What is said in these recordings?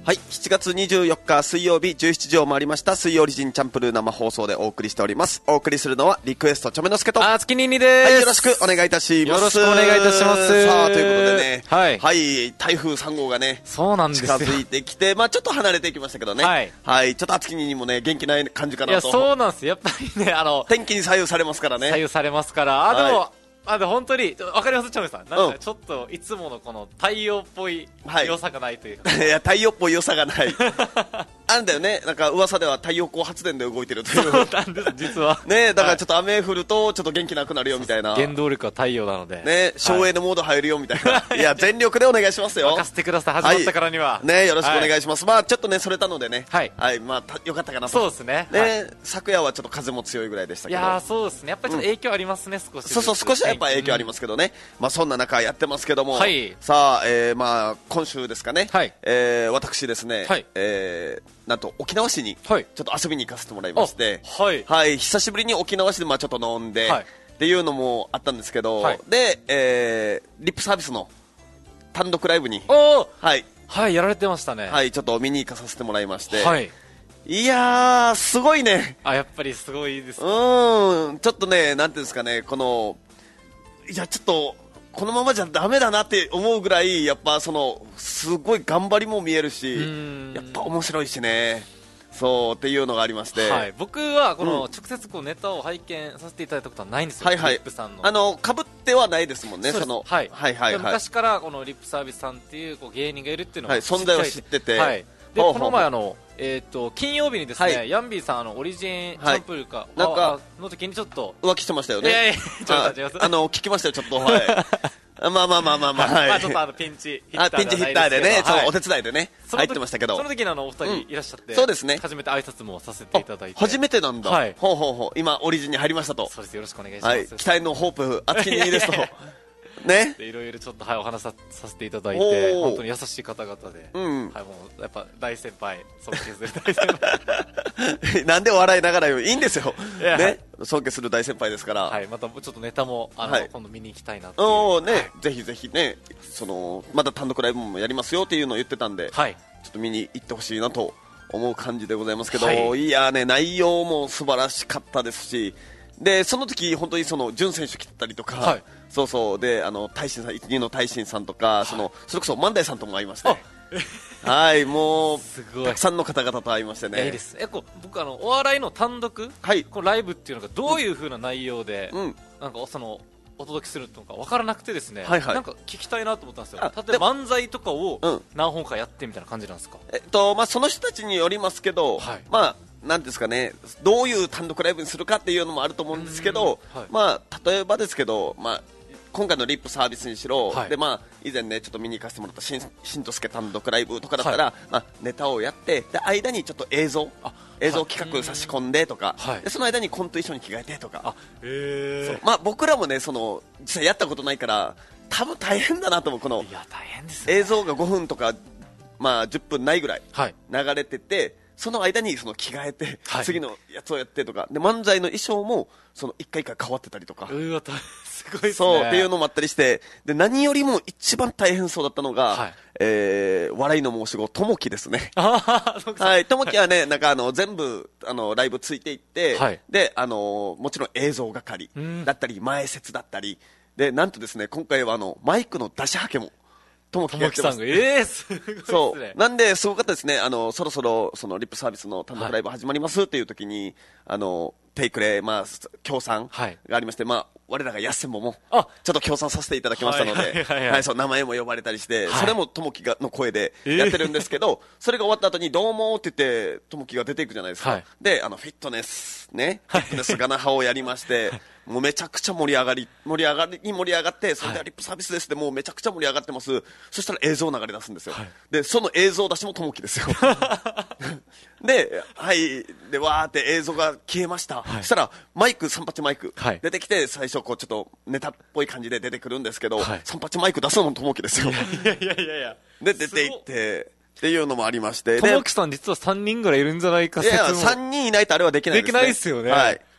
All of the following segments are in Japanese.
はい、7月24日水曜日17時を回りました。水曜リジンチャンプルー生放送でお送りしております。お送りするのはリクエストちょめのすけと月ににです。 はい、よろしくお願いいたします。 よろしくお願いいたします。 さあ、ということでね、 はい、 はい、台風3号がね、 そうなんですよ、 近づいてきて、まあちょっと離れていきましたけどね、はい、はい、ちょっと月ににもね、元気ない感じかなと。 いや、そうなんです。やっぱりね、 天気に左右されますからね。 左右されますから、でも、で本当にわかります、チョメさん。なんかちょっといつものこの太陽っぽい良さがないというか、 いや、太陽っぽい良さがないあんだよね、なんか噂では太陽光発電で動いてるという。 そうなんです、実はね、だからちょっと雨降るとちょっと元気なくなるよみたいな。 原動力は太陽なのでね、省エネモード入るよみたいな。いや、全力でお願いしますよ。 任せてください。始まったからにはね、よろしくお願いします。まあちょっとね、それたのでね、 はい、 まあよかったかなと。 そうですね。 ね、昨夜はちょっと風も強いぐらいでしたけど。 いや、そうですね。やっぱりちょっと影響ありますね、少し。 そうそう、少しはやっぱ影響ありますけどね。まあそんな中やってますけども、 はい、 さあ、まあ今週ですかね、 はい、 私ですね、 はい、 なんと沖縄市にちょっと遊びに行かせてもらいまして、 はい、 はい、久しぶりに沖縄市でまあちょっと飲んで、はい、っていうのもあったんですけど、はい、で、リップサービスの単独ライブに、はい、 はい、やられてましたね。 はい、ちょっと見に行かさせてもらいまして、 はい、 いやー、すごいね。 やっぱりすごいです。 ちょっとね、なんていうんですかね、いや、ちょっと、このままじゃダメだなって思うぐらい、やっぱすごい頑張りも見えるし、やっぱ面白いしね、そうっていうのがありまして、 はい、僕はこの直接ネタを拝見させていただいたことはないんですよ。 はいはい、 リップさんの被ってはないですもんね。 はいはいはい、昔からこのリップサービスさんっていう芸人がいるっていうのを、はい、 存在を知ってて、 はい、でこの前金曜日にですね、ヤンビーさんオリジンチャンプルーかなんかの時にちょっと浮気してましたよね。 いやいやちょっと聞きましたよ、ちょっと。はいまあはい、 ちょっとピンチヒッターでね、お手伝いでね入ってましたけど、 その時にお二人いらっしゃって、 そうですね、 初めて挨拶もさせていただいて。 初めてなんだ。 はい、 ほう今オリジンに入りましたと。 そうです、よろしくお願いします。はい、 期待のホープ厚きにですとね、 いろいろちょっとお話させていただいて、本当に優しい方々で、はい、もうやっぱ大先輩、尊敬する大先輩なんで笑いながら言う、いいんですよ、ね、尊敬する大先輩ですから、 はい、またちょっとネタも今度見に行きたいなっていうね、はい、ぜひぜひね、また単独ライブもやりますよっていうのを言ってたんで、はい、ちょっと見に行ってほしいなと思う感じでございますけど、はい、いやね、内容も素晴らしかったですし、でその時本当に潤選手来てたりとか、はい、そうそうで大臣さん、一の大臣さんとか、はい、それこそ万代さんとも会いまして、はい、もうたくさんの方々と会いましてね。 いいです。僕お笑いの単独、はい、このライブっていうのがどういう風な内容で、なんかお届けするのか分からなくてですね、はいはい、なんか聞きたいなと思ったんですよ。例えば漫才とかを何本かやってみたいな感じなんですか。 まあその人たちによりますけど、はい、まあなんですかね、どういう単独ライブにするかっていうのもあると思うんですけど、はい、まあ例えばですけど、まあ今回のリップサービスにしろ、はい、でまあ以前ねちょっと見に行かせてもらったしんとすけ単独ライブとかだったら、はい、まあネタをやってで間にちょっと映像企画差し込んでとか、はい、でその間にコント衣装に着替えてとか、まあ僕らもね実際やったことないから多分大変だなと思う。 いや大変ですね。 映像が5分とかまあ10分ないぐらい流れてて、その間に着替えて、はい、次のやつをやってとかで漫才の衣装も一回一回変わってたりとか、 すごいですね。 そうっていうのもあったりして、で何よりも一番大変そうだったのが、はい、笑いの申し子ともきですね。はい、ともきはね、なんか全部ライブついていって、はい、でもちろん映像係だったり前説だったりで、なんとですね今回はマイクの出しはけもともきがやってます。 すごいですね。 そうなんですごかったですね。そろそろリップサービスの単独ライブ始まりますっていう時に、テイクレ、まあ協賛がありまして、まあ我らがやっせんもちょっと協賛させていただきましたので、はい、そう名前も呼ばれたりして、はい、それもともきの声でやってるんですけど、それが終わった後にどうもって言ってともきが出ていくじゃないですか。はい、でフィットネスね、フィットネスガナハをやりまして。もうめちゃくちゃ盛り上がって、それではリップサービスですでもうめちゃくちゃ盛り上がってます。そしたら映像流れ出すんですよ。はい、でその映像出しもともきですよ。で、はい、でわーって映像が消えました。はい、そしたら三八マイク、はい、出てきて最初ちょっとネタっぽい感じで出てくるんですけど、はい、三八マイク出すのもともきですよ。 いやで出ていってっていうのもありまして、 ともきさん実は3人ぐらいいるんじゃないか説も。 いや3人いないとあれはできないですね。 できないですよね。 はい。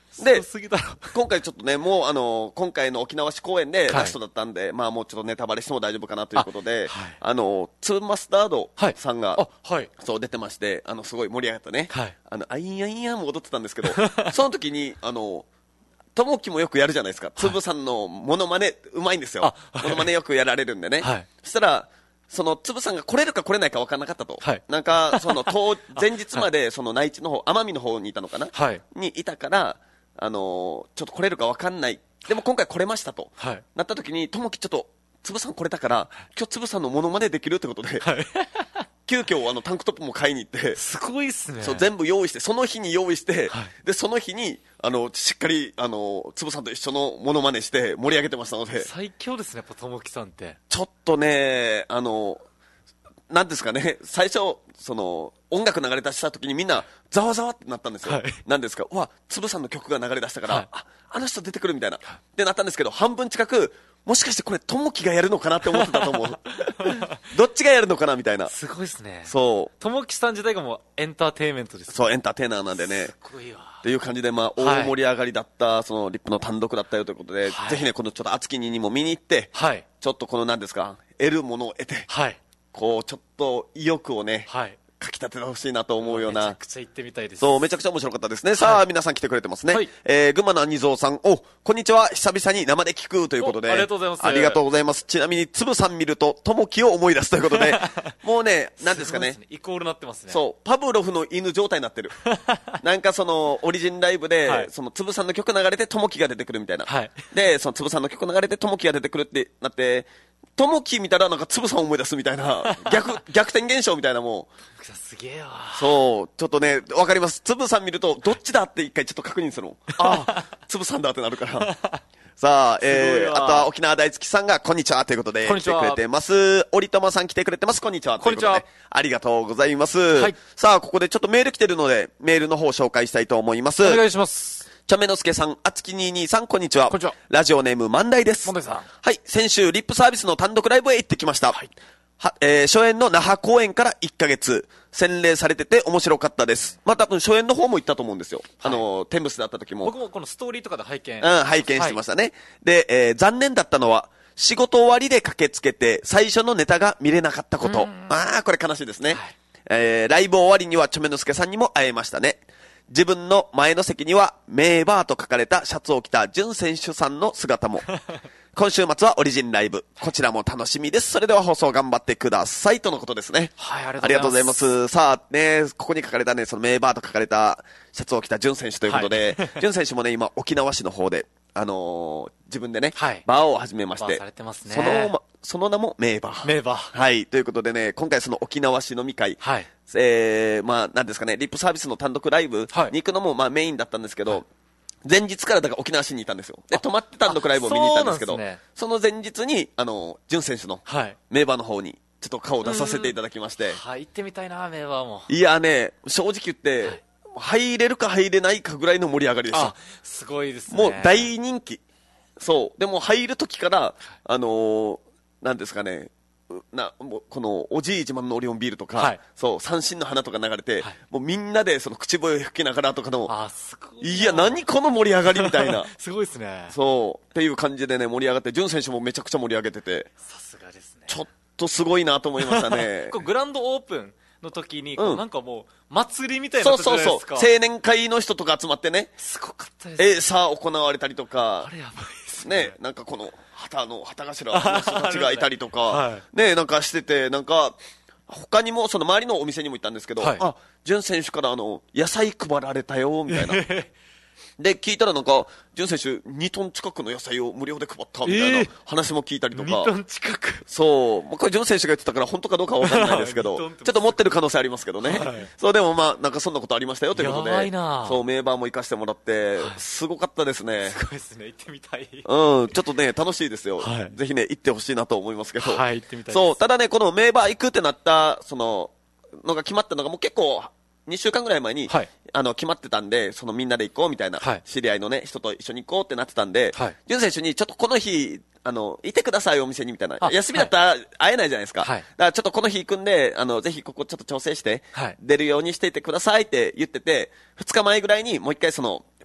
で、今回ちょっとね、もう今回の沖縄市公演でラストだったんで、まあもうちょっとネタバレしても大丈夫かなということで、ツーマスタードさんが、そう出てまして、すごい盛り上がったね。アイアンヤンも踊ってたんですけど、その時に、ともきもよくやるじゃないですか。つぶさんのモノマネ、うまいんですよ。モノマネよくやられるんでね。そしたら、つぶさんが来れるか来れないか分からなかったと。なんか、前日まで、内地の方、奄美の方にいたのかなにいたから、ちょっと来れるか分かんない。でも今回来れましたと。なった時に、ともきちょっと、つぶさん来れたから、今日つぶさんのモノマネできるってことで、急遽タンクトップも買いに行って、 すごいっすね。 そう、全部用意して、その日に用意して、で、その日に、しっかり、つぶさんと一緒のモノマネして盛り上げてましたので。 最強ですね、やっぱともきさんって。 ちょっとね、なんですかね、最初、音楽流れ出した時にみんな、ざわざわってなったんですよ。なんですか、うわ、つぶさんの曲が流れ出したから、あの人出てくるみたいな。ってなったんですけど、半分近く、もしかしてこれ、ともきがやるのかなって思ってたと思う。どっちがやるのかなみたいな。 すごいですね。 そう。 ともきさん自体がもうエンターテインメントです、ね。 そう、エンターテイナーなんでね。 すごいわ。 っていう感じで、まあ、大盛り上がりだった、リップの単独だったよということで、ぜひね、このちょっと熱きにも見に行って、ちょっとこの何ですか、得るものを得て、こう、ちょっと意欲をね、かき立ててほしいなと思うような。 めちゃくちゃ行ってみたいです。 そう、めちゃくちゃ面白かったですね。さあ、皆さん来てくれてますね。群馬の兄蔵さん、こんにちは。久々に生で聞くということで。 ありがとうございます。 ありがとうございます。ちなみに、つぶさん見ると、ともきを思い出すということで、もうね、何ですかね。 イコールなってますね。 そう、パブロフの犬状態になってる。なんかオリジンライブで、つぶさんの曲流れて、ともきが出てくるみたいな。で、つぶさんの曲流れて、ともきが出てくるってなって、ともき見たらなんかつぶさん思い出すみたいな、逆転現象みたいなもう。 すげえわ。 そう、ちょっとね、わかります。つぶさん見ると、どっちだって一回ちょっと確認するの。ああ、つぶさんだってなるから。さあ、あとは沖縄大好きさんが、こんにちはということで、来てくれてます。折友さん来てくれてます。こんにちは。 こんにちは。 ありがとうございます。さあ、ここでちょっとメール来てるので、メールの方を紹介したいと思います。 お願いします。 ちゃめのすけさん、あつき22さん、こんにちは。 こんにちは。 ラジオネーム、万代です。 万代さん。 はい、先週、リップサービスの単独ライブへ行ってきました。初演の那覇公演から1ヶ月、洗礼されてて面白かったです。まあ、多分初演の方も行ったと思うんですよ。テンブスで会った時も。 僕もこのストーリーとかで拝見。 拝見してましたね。で、残念だったのは、仕事終わりで駆けつけて、最初のネタが見れなかったこと。これ悲しいですね。ライブ終わりには、ちょめのすけさんにも会えましたね。自分の前の席には、名バーと書かれたシャツを着たジュン選手さんの姿も。今週末はオリジンライブ。こちらも楽しみです。それでは放送頑張ってください。とのことですね。 はい、ありがとうございます。さあ、ね、ここに書かれたね、名バーと書かれたシャツを着たジュン選手ということで、ジュン選手もね、今、沖縄市の方で、自分でね、バーを始めまして、その名も名バー。 名バー。 はい、ということでね、今回その沖縄市飲み会、まあ、なんですかね、リップサービスの単独ライブに行くのも、まあ、メインだったんですけど、前日からだから沖縄市にいたんですよ。で、泊まって単独ライブを見に行ったんですけど、その前日に、ジュン選手の名バーの方に、ちょっと顔を出させていただきまして。 はい、行ってみたいな、名バーも。 いやね、正直言って、入れるか入れないかぐらいの盛り上がりでした。 すごいですね。 もう大人気。そう。でも入る時から、なんですかね、もうこのおじい自慢のオリオンビールとか、そう、三振の花とか流れて、もうみんなでその口笛を吹きながらとかの、いや、何この盛り上がりみたいな。 すごいですね。 そう。っていう感じでね、盛り上がって、ジュン選手もめちゃくちゃ盛り上げてて、 さすがですね。 ちょっとすごいなと思いましたね。 グランドオープンの時に、なんかもう、祭りみたいな感じじゃないですか。 そう。青年会の人とか集まってね。 すごかったです。 さあ行われたりとか。 あれやばいですね。 なんかこの、旗頭の人たちがいたりとか、なんかしてて、なんか、他にも、その周りのお店にも行ったんですけど、ジュン選手から野菜配られたよ、みたいな。で、聞いたらなんか、ジュン選手2トン近くの野菜を無料で配ったみたいな話も聞いたりとか。 2トン近くそう。これジュン選手が言ってたから本当かどうかはわかんないですけど、ちょっと持ってる可能性ありますけどね。そう、でもまあ、なんかそんなことありましたよということで。 やばいな。 そう、名バーも行かせてもらって、すごかったですね。 すごいですね。行ってみたい。 ちょっとね、楽しいですよ。ぜひね、行ってほしいなと思いますけど。 はい、行ってみたいです。 そう、ただね、この名バー行くってなった、のが決まったのがもう結構、2週間ぐらい前に、決まってたんで、みんなで行こうみたいな、知り合いのね、人と一緒に行こうってなってたんで、ジュン選手にちょっとこの日、いてくださいお店にみたいな。休みだったら会えないじゃないですか。だからちょっとこの日行くんで、ぜひここちょっと調整して、出るようにしていてくださいって言ってて、2日前ぐらいにもう一回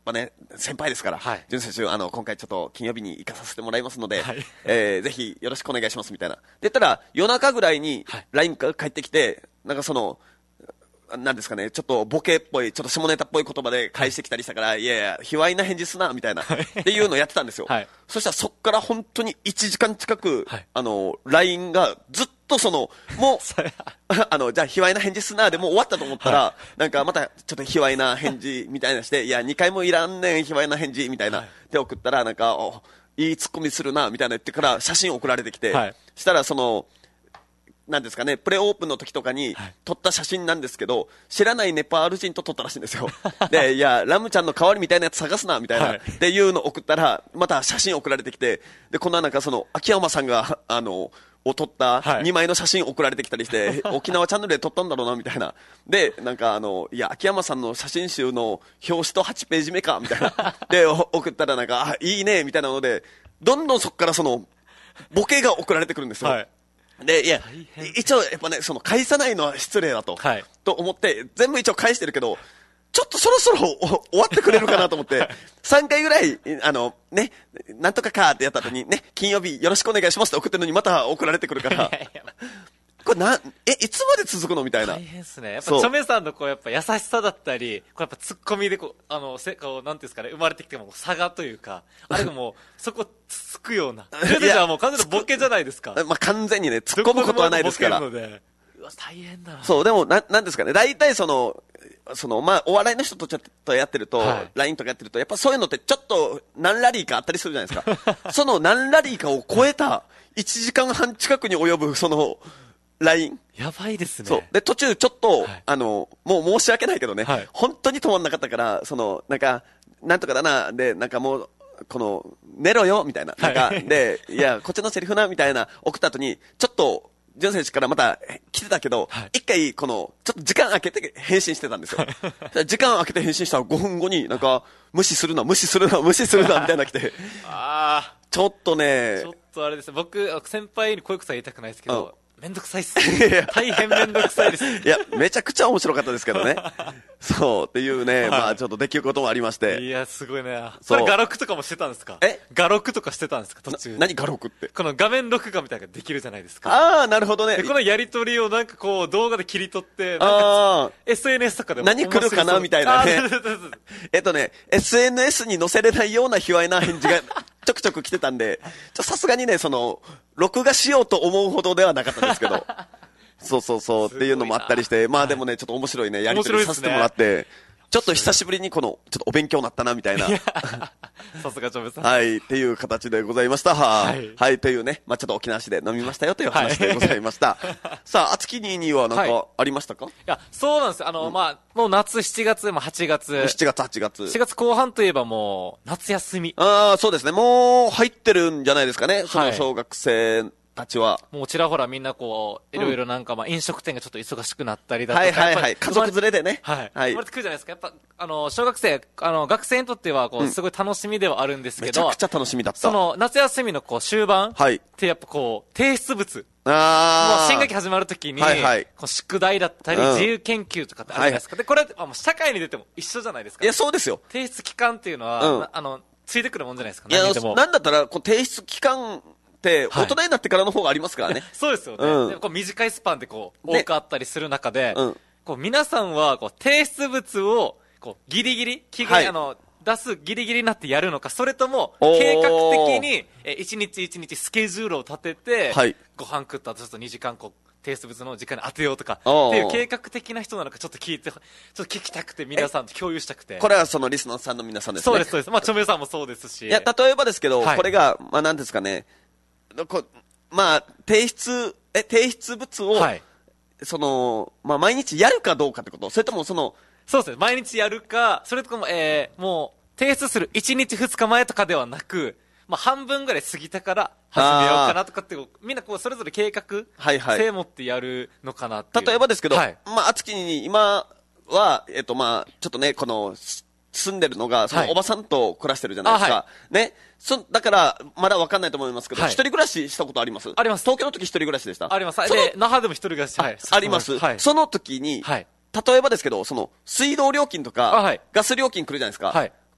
ぱね、先輩ですから、淳選手、今回ちょっと金曜日に行かさせてもらいますので、ぜひよろしくお願いしますみたいな。で言ったら、夜中ぐらいに LINE が返ってきて、なんかなんですかね、ちょっとボケっぽい、ちょっと下ネタっぽい言葉で返してきたりしたから、いやいや、卑猥な返事すな、みたいな、っていうのをやってたんですよ。そしたらそっから本当に1時間近く、LINE がずっともう、じゃあ卑猥な返事すな、でもう終わったと思ったら、なんかまたちょっと卑猥な返事みたいなして、いや、2回もいらんねん、卑猥な返事、みたいな、で送ったら、なんか、いいツッコミするな、みたいな言ってから写真送られてきて、したらなんですかね、プレオープンの時とかに撮った写真なんですけど、知らないネパール人と撮ったらしいんですよ。で、いや、ラムちゃんの代わりみたいなやつ探すな、みたいな、っていうのを送ったら、また写真送られてきて、で、こんななんか秋山さんが、を撮った2枚の写真送られてきたりして、沖縄チャンネルで撮ったんだろうな、みたいな。で、なんかいや、秋山さんの写真集の表紙と8ページ目か、みたいな。で、送ったらなんか、いいね、みたいなので、どんどんそこからボケが送られてくるんですよ。で、いや、一応やっぱね、返さないのは失礼だと、と思って、全部一応返してるけど、ちょっとそろそろ終わってくれるかなと思って、3回ぐらい、ね、なんとかかってやった後に、ね、金曜日よろしくお願いしますって送ってるのにまた送られてくるから、これいつまで続くのみたいな。 大変ですね。やっぱ、チョメさんのやっぱ優しさだったり、やっぱツッコミでなんていうんですかね、生まれてきても差がというか、あれがもう、そこつくような。いや、もう完全にボケじゃないですか。 まあ、完全にね、突っ込むことはないですから。 うわ、大変だな。 そう、でも、なんですかね、大体まあ、お笑いの人とやってると、LINE とかやってると、やっぱそういうのってちょっと何ラリーかあったりするじゃないですか。その何ラリーかを超えた1時間半近くに及ぶLINE。 やばいですね。 そう。で、途中ちょっと、もう申し訳ないけどね、本当に止まんなかったから、なんか、なんとかだな、で、なんかもう、寝ろよ、みたいな。なんか、で、いや、こっちのセリフな、みたいな、送った後に、ちょっと、ジュン選手からまた来てたけど、一回、ちょっと時間空けて返信してたんですよ。時間空けて返信したら5分後に、なんか、無視するな、みたいなの来て。ちょっとね。 ちょっとあれです。僕、先輩にこういうことは言いたくないですけど、めんどくさいっす。大変めんどくさいです。 いや、めちゃくちゃ面白かったですけどね。そう、っていうね、まあちょっとできることもありまして。 いや、すごいね。それ画録とかもしてたんですか？画録とかしてたんですか途中。 何画録って？ この画面録画みたいなのができるじゃないですか。 ああ、なるほどね。 このやりとりをなんか動画で切り取って、なんか SNS とかでも何来るかなみたいなね。SNS に載せれないような卑猥な返事がちょくちょく来てたんで、さすがにね、録画しようと思うほどではなかったんですけど。そうっていうのもあったりして、まあでもね、ちょっと面白いね、やりとりさせてもらって、ちょっと久しぶりにちょっとお勉強になったな、みたいな。 さすがチョメさん。 はい、っていう形でございました。はい、というね、まあちょっと沖縄市で飲みましたよという話でございました。さあ、厚木には何かありましたか？いや、そうなんですよ。まあ、もう夏8月、8月。 8月。 4月後半といえばもう、夏休み。 ああ、そうですね。もう入ってるんじゃないですかね。小学生たちは。 もうちらほらみんないろいろなんか飲食店がちょっと忙しくなったりだとか。 家族連れでね。 生まれてくるじゃないですか。やっぱ、小学生、学生にとってはすごい楽しみではあるんですけど。 めちゃくちゃ楽しみだった。 夏休みの終盤ってやっぱ提出物。もう新学期始まるときに、宿題だったり、自由研究とかってあるじゃないですか。で、これ、社会に出ても一緒じゃないですか。 いや、そうですよ。 提出期間っていうのは、ついてくるもんじゃないですか。 いや、なんだったら、提出期間、大人になってからの方がありますからね。 そうですよね。短いスパンで多くあったりする中で、皆さんは提出物をギリギリ、出すギリギリになってやるのか、それとも計画的に一日一日スケジュールを立てて、ご飯食った後ちょっと2時間提出物の時間に当てようとかっていう計画的な人なのかちょっと聞きたくて皆さんと共有したくて。 これはリスナーさんの皆さんですね。 そうです。まあ、チョメさんもそうですし。 いや、例えばですけど、これが、まあ、なんですかね。まあ、提出物を、まあ、毎日やるかどうかってこと？それともそうですね。毎日やるか、それとも、もう、提出する1日2日前とかではなく、まあ、半分ぐらい過ぎてから始めようかなとかって、みんなそれぞれ計画性持ってやるのかなっていう。 例えばですけど、まあ、厚木に今は、まあ、ちょっとね、住んでるのが、おばさんと暮らしてるじゃないですか。ね。だから、まだわかんないと思いますけど、一人暮らししたことあります？ あります。 東京の時一人暮らしでした？ あります。で、那覇でも一人暮らし。 あります。その時に、例えばですけど、水道料金とか、ガス料金来るじゃないですか。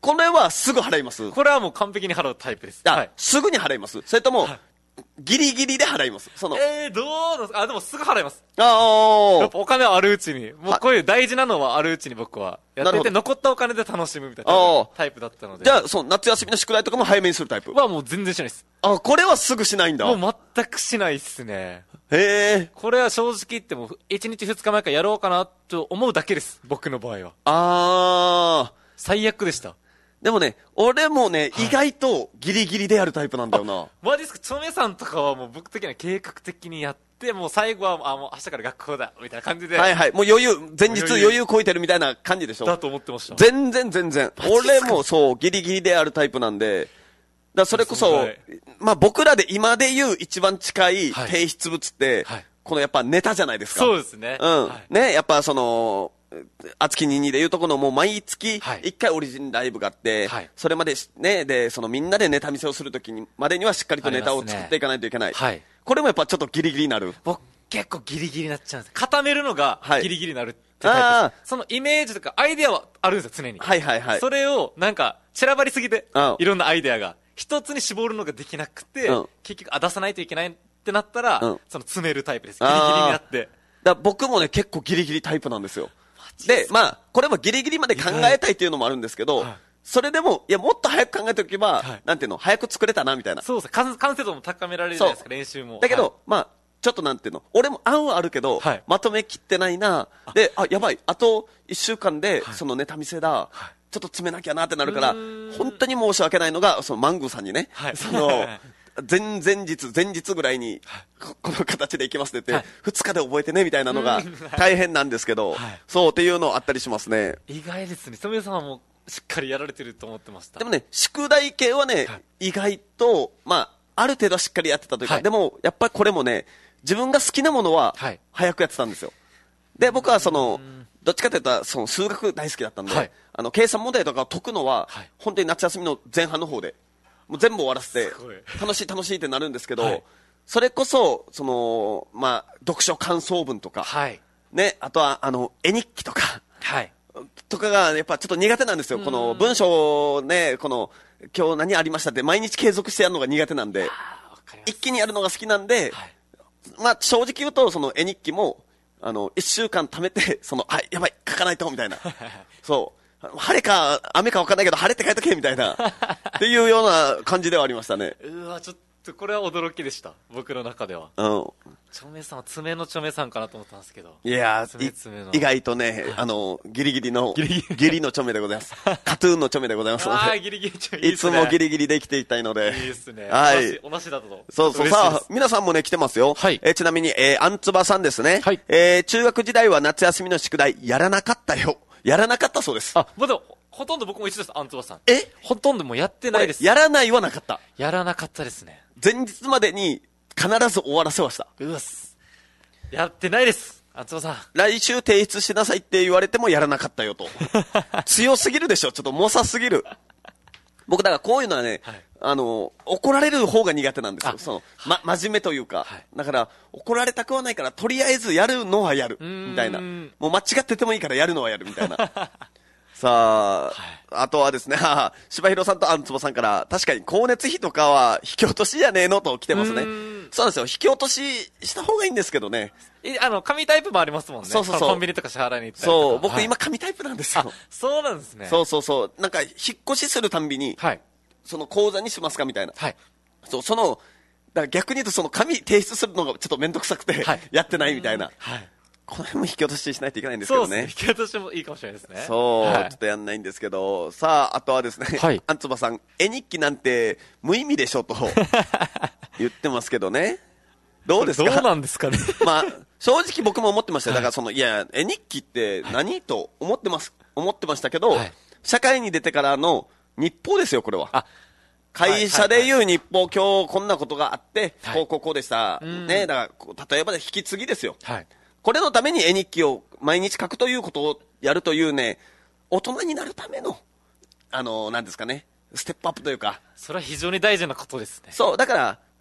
これはすぐ払います？ これはもう完璧に払うタイプです。 すぐに払います？それとも、ギリギリで払います？ どうなんですか？でもすぐ払います。 やっぱお金はあるうちに、もうこういう大事なのはあるうちに僕はやってて、残ったお金で楽しむみたいなタイプだったので。 じゃあ、夏休みの宿題とかも早めにするタイプはもう全然しないです。 これはすぐしないんだ。 もう全くしないっすね。 へえ。 これは正直言っても、1日2日前からやろうかなと思うだけです。僕の場合は。最悪でした。 でもね、俺もね、意外とギリギリでやるタイプなんだよな。 マジですか？チョメさんとかはもう僕的には計画的にやって、もう最後は、もう明日から学校だ、みたいな感じで。 はいはい。もう余裕、前日余裕こいてるみたいな感じでしょ？ だと思ってました。 全然。俺もそう、ギリギリでやるタイプなんで、それこそ、まあ僕らで今で言う一番近い提出物って、このやっぱネタじゃないですか。 そうですね。 ね、やっぱ熱き22でいうとこのもう毎月一回オリジンライブがあって、それまでね、で、みんなでネタ見せをするときにまでにはしっかりとネタを作っていかないといけない。これもやっぱちょっとギリギリになる。 僕結構ギリギリになっちゃうんです。固めるのがギリギリになるってタイプです。そのイメージとかアイデアはあるんですよ、常に。それをなんか散らばりすぎて、いろんなアイデアが一つに絞るのができなくて、結局出さないといけないってなったら、詰めるタイプです。ギリギリになって。 僕もね、結構ギリギリタイプなんですよ。で、まあ、これもギリギリまで考えたいっていうのもあるんですけど、それでも、いや、もっと早く考えておけば、なんていうの、早く作れたな、みたいな。 そうです。完成度も高められるじゃないですか、練習も。 だけど、まあ、ちょっとなんていうの、俺も案はあるけど、まとめきってないな、で、やばい、あと1週間で、そのネタ見せだ、ちょっと詰めなきゃなってなるから、本当に申し訳ないのが、マングーさんにね、前日ぐらいに、この形でいきますって言って、2日で覚えてね、みたいなのが大変なんですけど、そうっていうのあったりしますね。 意外ですね。染谷さんはもうしっかりやられてると思ってました。 でもね、宿題系はね、意外と、まあ、ある程度はしっかりやってたというか、でも、やっぱりこれもね、自分が好きなものは、早くやってたんですよ。で、僕はどっちかというと、数学大好きだったんで、計算問題とかを解くのは、本当に夏休みの前半の方で、もう全部終わらせて、楽しいってなるんですけど、それこそ、まあ、読書感想文とか、ね、あとは、絵日記とか、とかが、やっぱちょっと苦手なんですよ。この文章をね、今日何ありましたって毎日継続してやるのが苦手なんで、一気にやるのが好きなんで、まあ、正直言うと、絵日記も、一週間貯めて、やばい、書かないと、みたいな。そう。晴れか雨か分かんないけど晴れって書いとけみたいなっていうような感じではありましたね。 ちょっとこれは驚きでした、僕の中では。著名さんは爪の著名さんかなと思ったんですけど。 いや意外とね、ギリギリの著名でございます。カトゥーンの著名でございますので。 ギリギリいつもギリギリで生きていきたいので。 いいですね。 はい。 同じだと。 そう。さあ、皆さんもね、来てますよ。ちなみに、アンツバさんですね。中学時代は夏休みの宿題やらなかったよ。やらなかったそうです。 ほとんど僕も一緒です、アンツバさん。 え？ ほとんどもうやってないです。 やらないはなかった。 やらなかったですね。 前日までに必ず終わらせました。 やってないです、アンツバさん。 来週提出しなさいって言われてもやらなかったよと。強すぎるでしょ、ちょっと猛者すぎる。僕だからこういうのはね、怒られる方が苦手なんですよ。真面目というか。だから、怒られたくはないから、とりあえずやるのはやる。みたいな。もう間違っててもいいからやるのはやるみたいな。さあ、あとはですね、柴弘さんとアンツボさんから、確かに光熱費とかは引き落としじゃねえのと来てますね。そうなんですよ。引き落としした方がいいんですけどね。 紙タイプもありますもんね。 そう。 コンビニとか支払いに行ったりとか。 そう、僕今紙タイプなんですよ。 そうなんですね。 そう。なんか、引っ越しするたんびに、口座にしますかみたいな。だから逆に言うと紙提出するのがちょっとめんどくさくて、やってないみたいな。この辺も引き落とししないといけないんですけどね。 引き落としもいいかもしれないですね。 ちょっとやんないんですけど、さあ、あとはですね、アンツバさん、絵日記なんて無意味でしょと言ってますけどね。どうですか？ どうなんですかね。 まあ、正直僕も思ってましたよ。だからいや、絵日記って何と思ってましたけど、社会に出てからの日報ですよ、これは。会社でいう日報、今日こんなことがあって、こうでした。ね、だから、例えば引き継ぎですよ。これのために絵日記を毎日書くということをやるというね、大人になるための、なんですかね、ステップアップというか。 それは非常に大事なことですね。 そう、だから、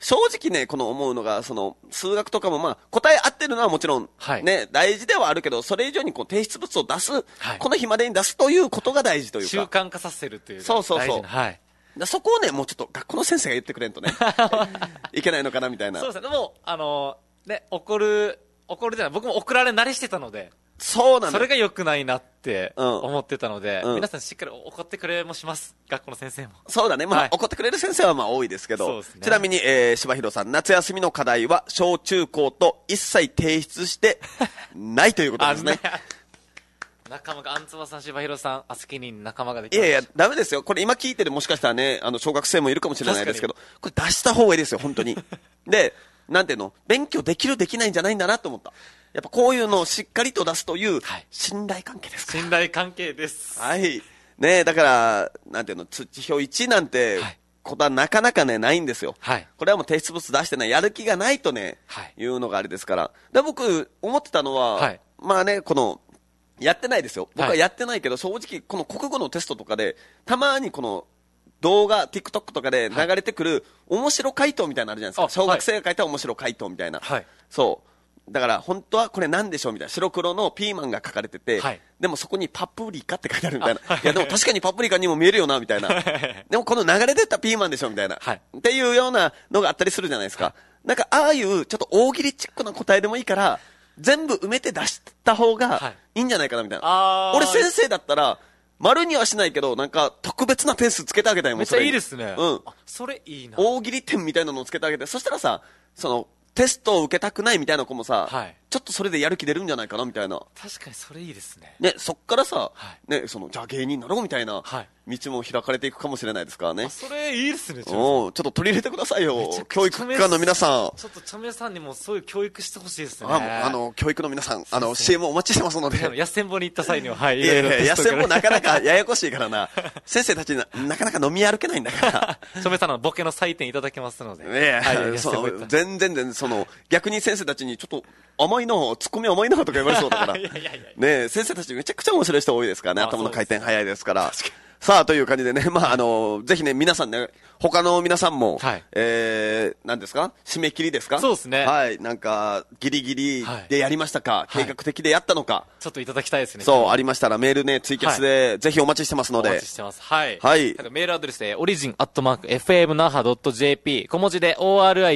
正直ね、この思うのが、その、数学とかもまあ、答え合ってるのはもちろん、ね、大事ではあるけど、それ以上にこう、提出物を出す、この日までに出すということが大事というか。 習慣化させるという。 そう。そこをね、もうちょっと学校の先生が言ってくれんとね、いけないのかなみたいな。 そうですね。でも、ね、怒るじゃない、僕も怒られ慣れしてたので、 そうなんだ。 それが良くないなって思ってたので、皆さんしっかり怒ってくれもします。学校の先生も。 そうだね。まあ、怒ってくれる先生はまあ多いですけど、ちなみに、柴弘さん、夏休みの課題は小中高と一切提出してないということですね。 仲間が、あんつばさん、柴弘さん、あすきに仲間ができました。いやいや、ダメですよ。これ今聞いてるもしかしたらね、小学生もいるかもしれないですけど、これ出した方がいいですよ、本当に。で、なんていうの、勉強できるできないんじゃないんだなと思った。やっぱこういうのをしっかりと出すという信頼関係ですから。 信頼関係です。 はい。ねだから、なんていうの、通知表1なんて、ことはなかなかね、ないんですよ。これはもう提出物出してない、やる気がないとね、いうのがあれですから。で、僕、思ってたのは、まあね、この、やってないですよ。僕はやってないけど、正直、この国語のテストとかで、たまにこの、動画、TikTok とかで流れてくる、面白回答みたいなのあるじゃないですか。小学生が書いた面白回答みたいな。そう。だから、本当はこれなんでしょうみたいな。白黒のピーマンが書かれてて、でもそこにパプリカって書いてあるみたいな。いや、でも確かにパプリカにも見えるよな、みたいな。でもこの流れ出たピーマンでしょみたいな。っていうようなのがあったりするじゃないですか。なんか、ああいうちょっと大喜利チックな答えでもいいから、全部埋めて出した方がいいんじゃないかな、みたいな。俺先生だったら、丸にはしないけど、なんか特別な点数つけてあげたいもん。 めっちゃいいですね。それいいな。 大喜利点みたいなのをつけてあげて、そしたらさ、その、テストを受けたくないみたいな子もさ、ちょっとそれでやる気出るんじゃないかなみたいな。 確かにそれいいですね。 ね、そっからさ、ね、じゃあ芸人になろうみたいな、道も開かれていくかもしれないですからね。 それいいですね、 ちょっと取り入れてくださいよ。教育機関の皆さん。 ちょっとチャメさんにもそういう教育してほしいですね。 教育の皆さん、CM お待ちしてますので。 やっせんぼに行った際には、 いやいや、やっせんぼなかなかややこしいからな。先生たちなかなか飲み歩けないんだから。 チャメさんのボケの採点いただけますので。 全然、逆に先生たちにちょっと甘いな、ツッコミ甘いなとか言われそうだから。ね、先生たちめちゃくちゃ面白い人多いですからね。頭の回転早いですから。さあ、という感じでね、まあ、ぜひね、皆さんね、他の皆さんも、何ですか締め切りですか？ そうですね。 はい、なんか、ギリギリでやりましたか？計画的でやったのか？ ちょっといただきたいですね。 そう、ありましたらメールね、ツイキャスで、ぜひお待ちしてますので。 お待ちしてます。はい。 はい。 メールアドレスで、origin@fmnaha.jp、小文字で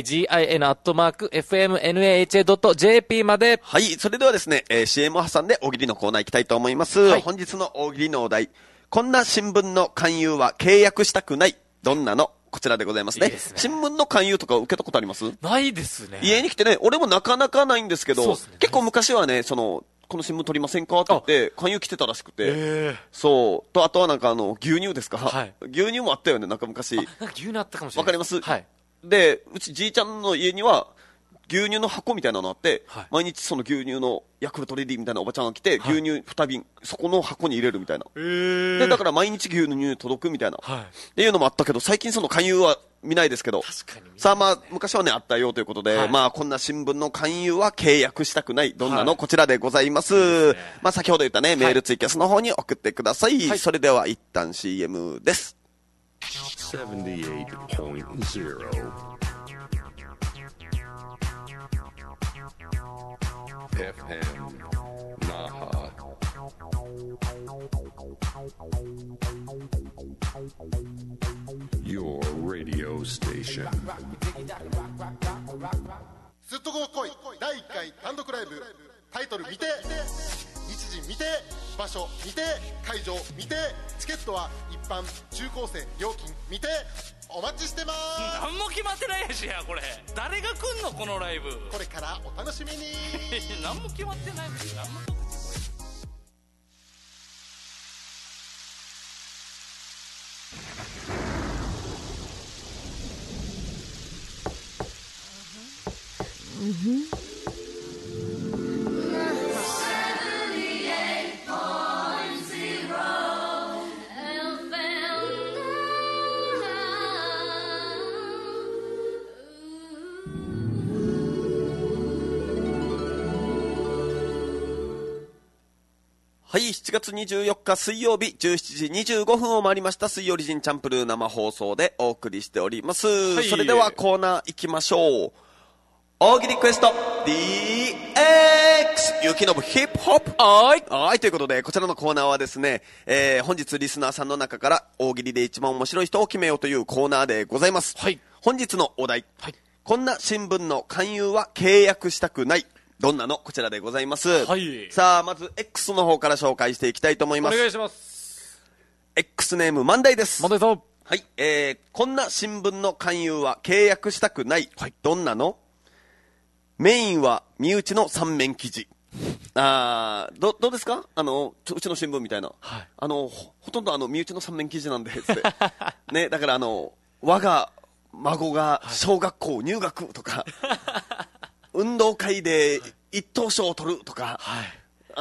origin@fmnaha.jp まで。 はい、それではですね、CM を挟んで大喜利のコーナー行きたいと思います。本日の大喜利のお題。こんな新聞の勧誘は契約したくない。どんなの？こちらでございますね。新聞の勧誘とか受けたことあります？ ないですね。 家に来てね、俺もなかなかないんですけど、結構昔はね、この新聞取りませんかって言って、勧誘来てたらしくて。そう。あとはなんか牛乳ですか？牛乳もあったよね、なんか昔。 なんか牛乳あったかもしれない。 わかります？で、うちじいちゃんの家には、牛乳の箱みたいなのあって、毎日その牛乳のヤクルトレディみたいなおばちゃんが来て、牛乳2瓶、そこの箱に入れるみたいな。で、だから毎日牛乳届くみたいな。っていうのもあったけど、最近その勧誘は見ないですけど。さあまあ、昔はね、あったよということで、まあ、こんな新聞の勧誘は契約したくない。どんなの？こちらでございます。まあ、先ほど言ったね、メールツイキャスの方に送ってください。それでは一旦 CM です。 FM Naha. Your radio station. ずっとこ来い第1回単独ライブタイトル未定日時未定場所未定会場未定チケットは一般中高生料金未定お待ちしてます。 何も決まってないやしやこれ誰が来んのこのライブこれからお楽しみに何も決まってないのに何の特はい、7月24日水曜日17時25分を回りました水曜リジンチャンプルー生放送でお送りしております。はい、それではコーナー行きましょう。大喜利クエスト DX ゆきのぶヒップホップはい、ということでこちらのコーナーはですね、本日リスナーさんの中から大喜利で一番面白い人を決めようというコーナーでございます。はい、本日のお題、はい、こんな新聞の勧誘は契約したくない、どんなのこちらでございます。はい。さあ、まず X の方から紹介していきたいと思います。 お願いします。 X ネーム万代です。 万代さん。 はい。こんな新聞の勧誘は契約したくない。はい。どんなの？メインは身内の三面記事。どうですか？うちの新聞みたいな。はい。ほとんど身内の三面記事なんで、つって。ね、だから我が孫が小学校入学とか、運動会で一等賞を取るとか、はい、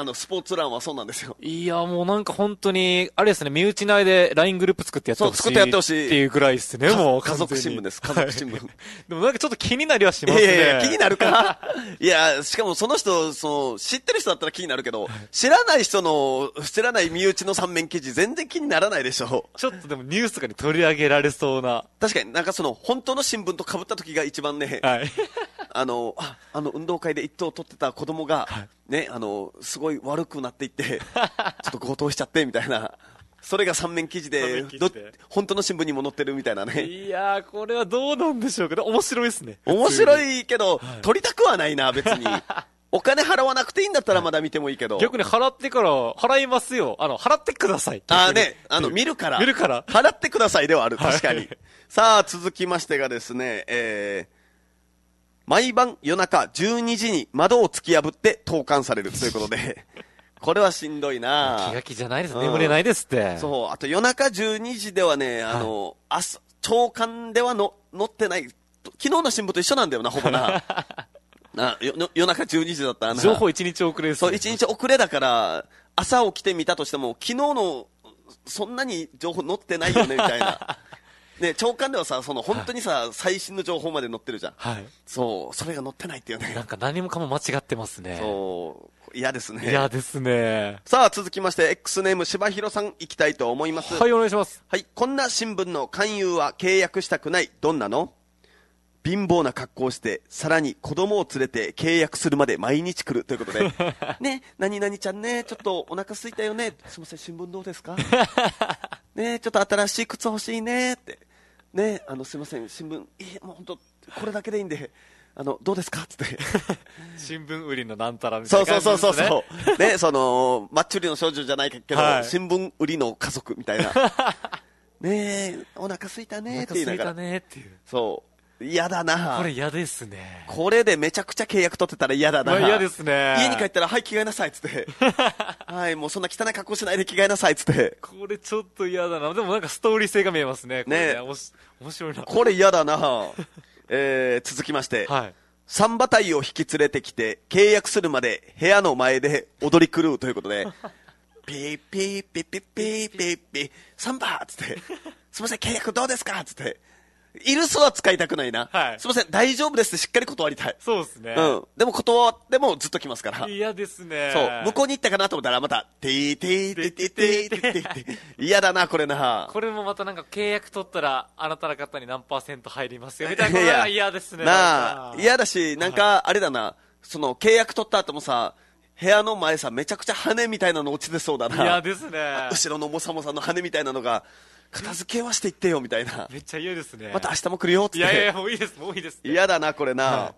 スポーツ欄はそうなんですよ。 いや、もうなんか本当に、あれですね、身内内で LINE グループ作ってやってほしい。そう、作ってやってほしい。っていうぐらいですね、もう。 家族新聞です、家族新聞。はい、 でもなんかちょっと気になりはしますね。 いや気になるかいや、しかもその人、知ってる人だったら気になるけど、知らない身内の三面記事全然気にならないでしょ。 ちょっとでもニュースとかに取り上げられそうな。 確かになんか本当の新聞と被った時が一番ね、はい。運動会で一等取ってた子供が、はい、ね、すごい悪くなっていって、ちょっと強盗しちゃってみたいな、それが三面記事で、本当の新聞にも載ってるみたいなね。 いやー、これはどうなんでしょうけど、面白いですね。 面白いけど、はい、取りたくはないな、別に。お金払わなくていいんだったらまだ見てもいいけど。 逆に払いますよ。払ってください。 ね、見るから。払ってくださいではある、確かに。はい、さあ、続きましてがですね、毎晩夜中12時に窓を突き破って投函されるということで、これはしんどいな。 気が気じゃないです。眠れないですって。 そう。あと夜中12時ではね、朝刊では載ってない。昨日の新聞と一緒なんだよな、ほぼな。夜中12時だったな。 情報1日遅れです、 ね。そう、1日遅れだから、朝起きてみたとしても、昨日の、そんなに情報載ってないよね、みたいな。ね、朝刊ではさ、本当にさ、はい、最新の情報まで載ってるじゃん。はい。そう、それが載ってないっていうね。 なんか何もかも間違ってますね。 そう、嫌ですね。 嫌ですね。 さあ、続きまして、X ネーム柴弘さん行きたいと思います。 はい、お願いします。 はい、こんな新聞の勧誘は契約したくない。どんなの？貧乏な格好をして、さらに子供を連れて契約するまで毎日来るということで、ね、何々ちゃんね、ちょっとお腹空いたよね。すみません、新聞どうですか？ね、ちょっと新しい靴欲しいねって。ね、すいません、新聞、もう本当、これだけでいいんで、どうですかつって。 新聞売りのなんたらみたいな感じですね。 そう。ね、マッチ売りの少女じゃないけど、はい、新聞売りの家族みたいな。ねえ、お腹空いたねって言いながら。 お腹空いたねっていう。 そう。嫌だな。 これ嫌ですね。 これでめちゃくちゃ契約取ってたら嫌だな。 嫌ですね。 家に帰ったら、はい、着替えなさいっつって。はい、もうそんな汚い格好しないで着替えなさいっつって。 これちょっと嫌だな。でもなんかストーリー性が見えますね。ね。面白いな。 これ嫌だな。続きまして。はい。サンバ隊を引き連れてきて、契約するまで部屋の前で踊り狂うということで、ピーピーピーピーピーピーピー、サンバーっつって、すいません、契約どうですかっつって。イルスは使いたくないな。はい。すいません、大丈夫ですってしっかり断りたい。 そうですね。 うん。でも断ってもずっと来ますから。 嫌ですね。 そう。向こうに行ったかなと思ったらまた、ティーティーティーティーティーティーティー。嫌だな、これな。 これもまたなんか契約取ったら、あなたの方に何%入りますよ、みたいな。いや、嫌ですね。 なあ、嫌だし、なんか、あれだな、契約取った後もさ、部屋の前さ、めちゃくちゃ羽みたいなの落ちてそうだな。 嫌ですね。 後ろのもさもさの羽みたいなのが、片付けはしていってよみたいな。 めっちゃ嫌ですね。 また明日も来るよって。 いや、もういいです、もういいです。 嫌だな、これな。 はい、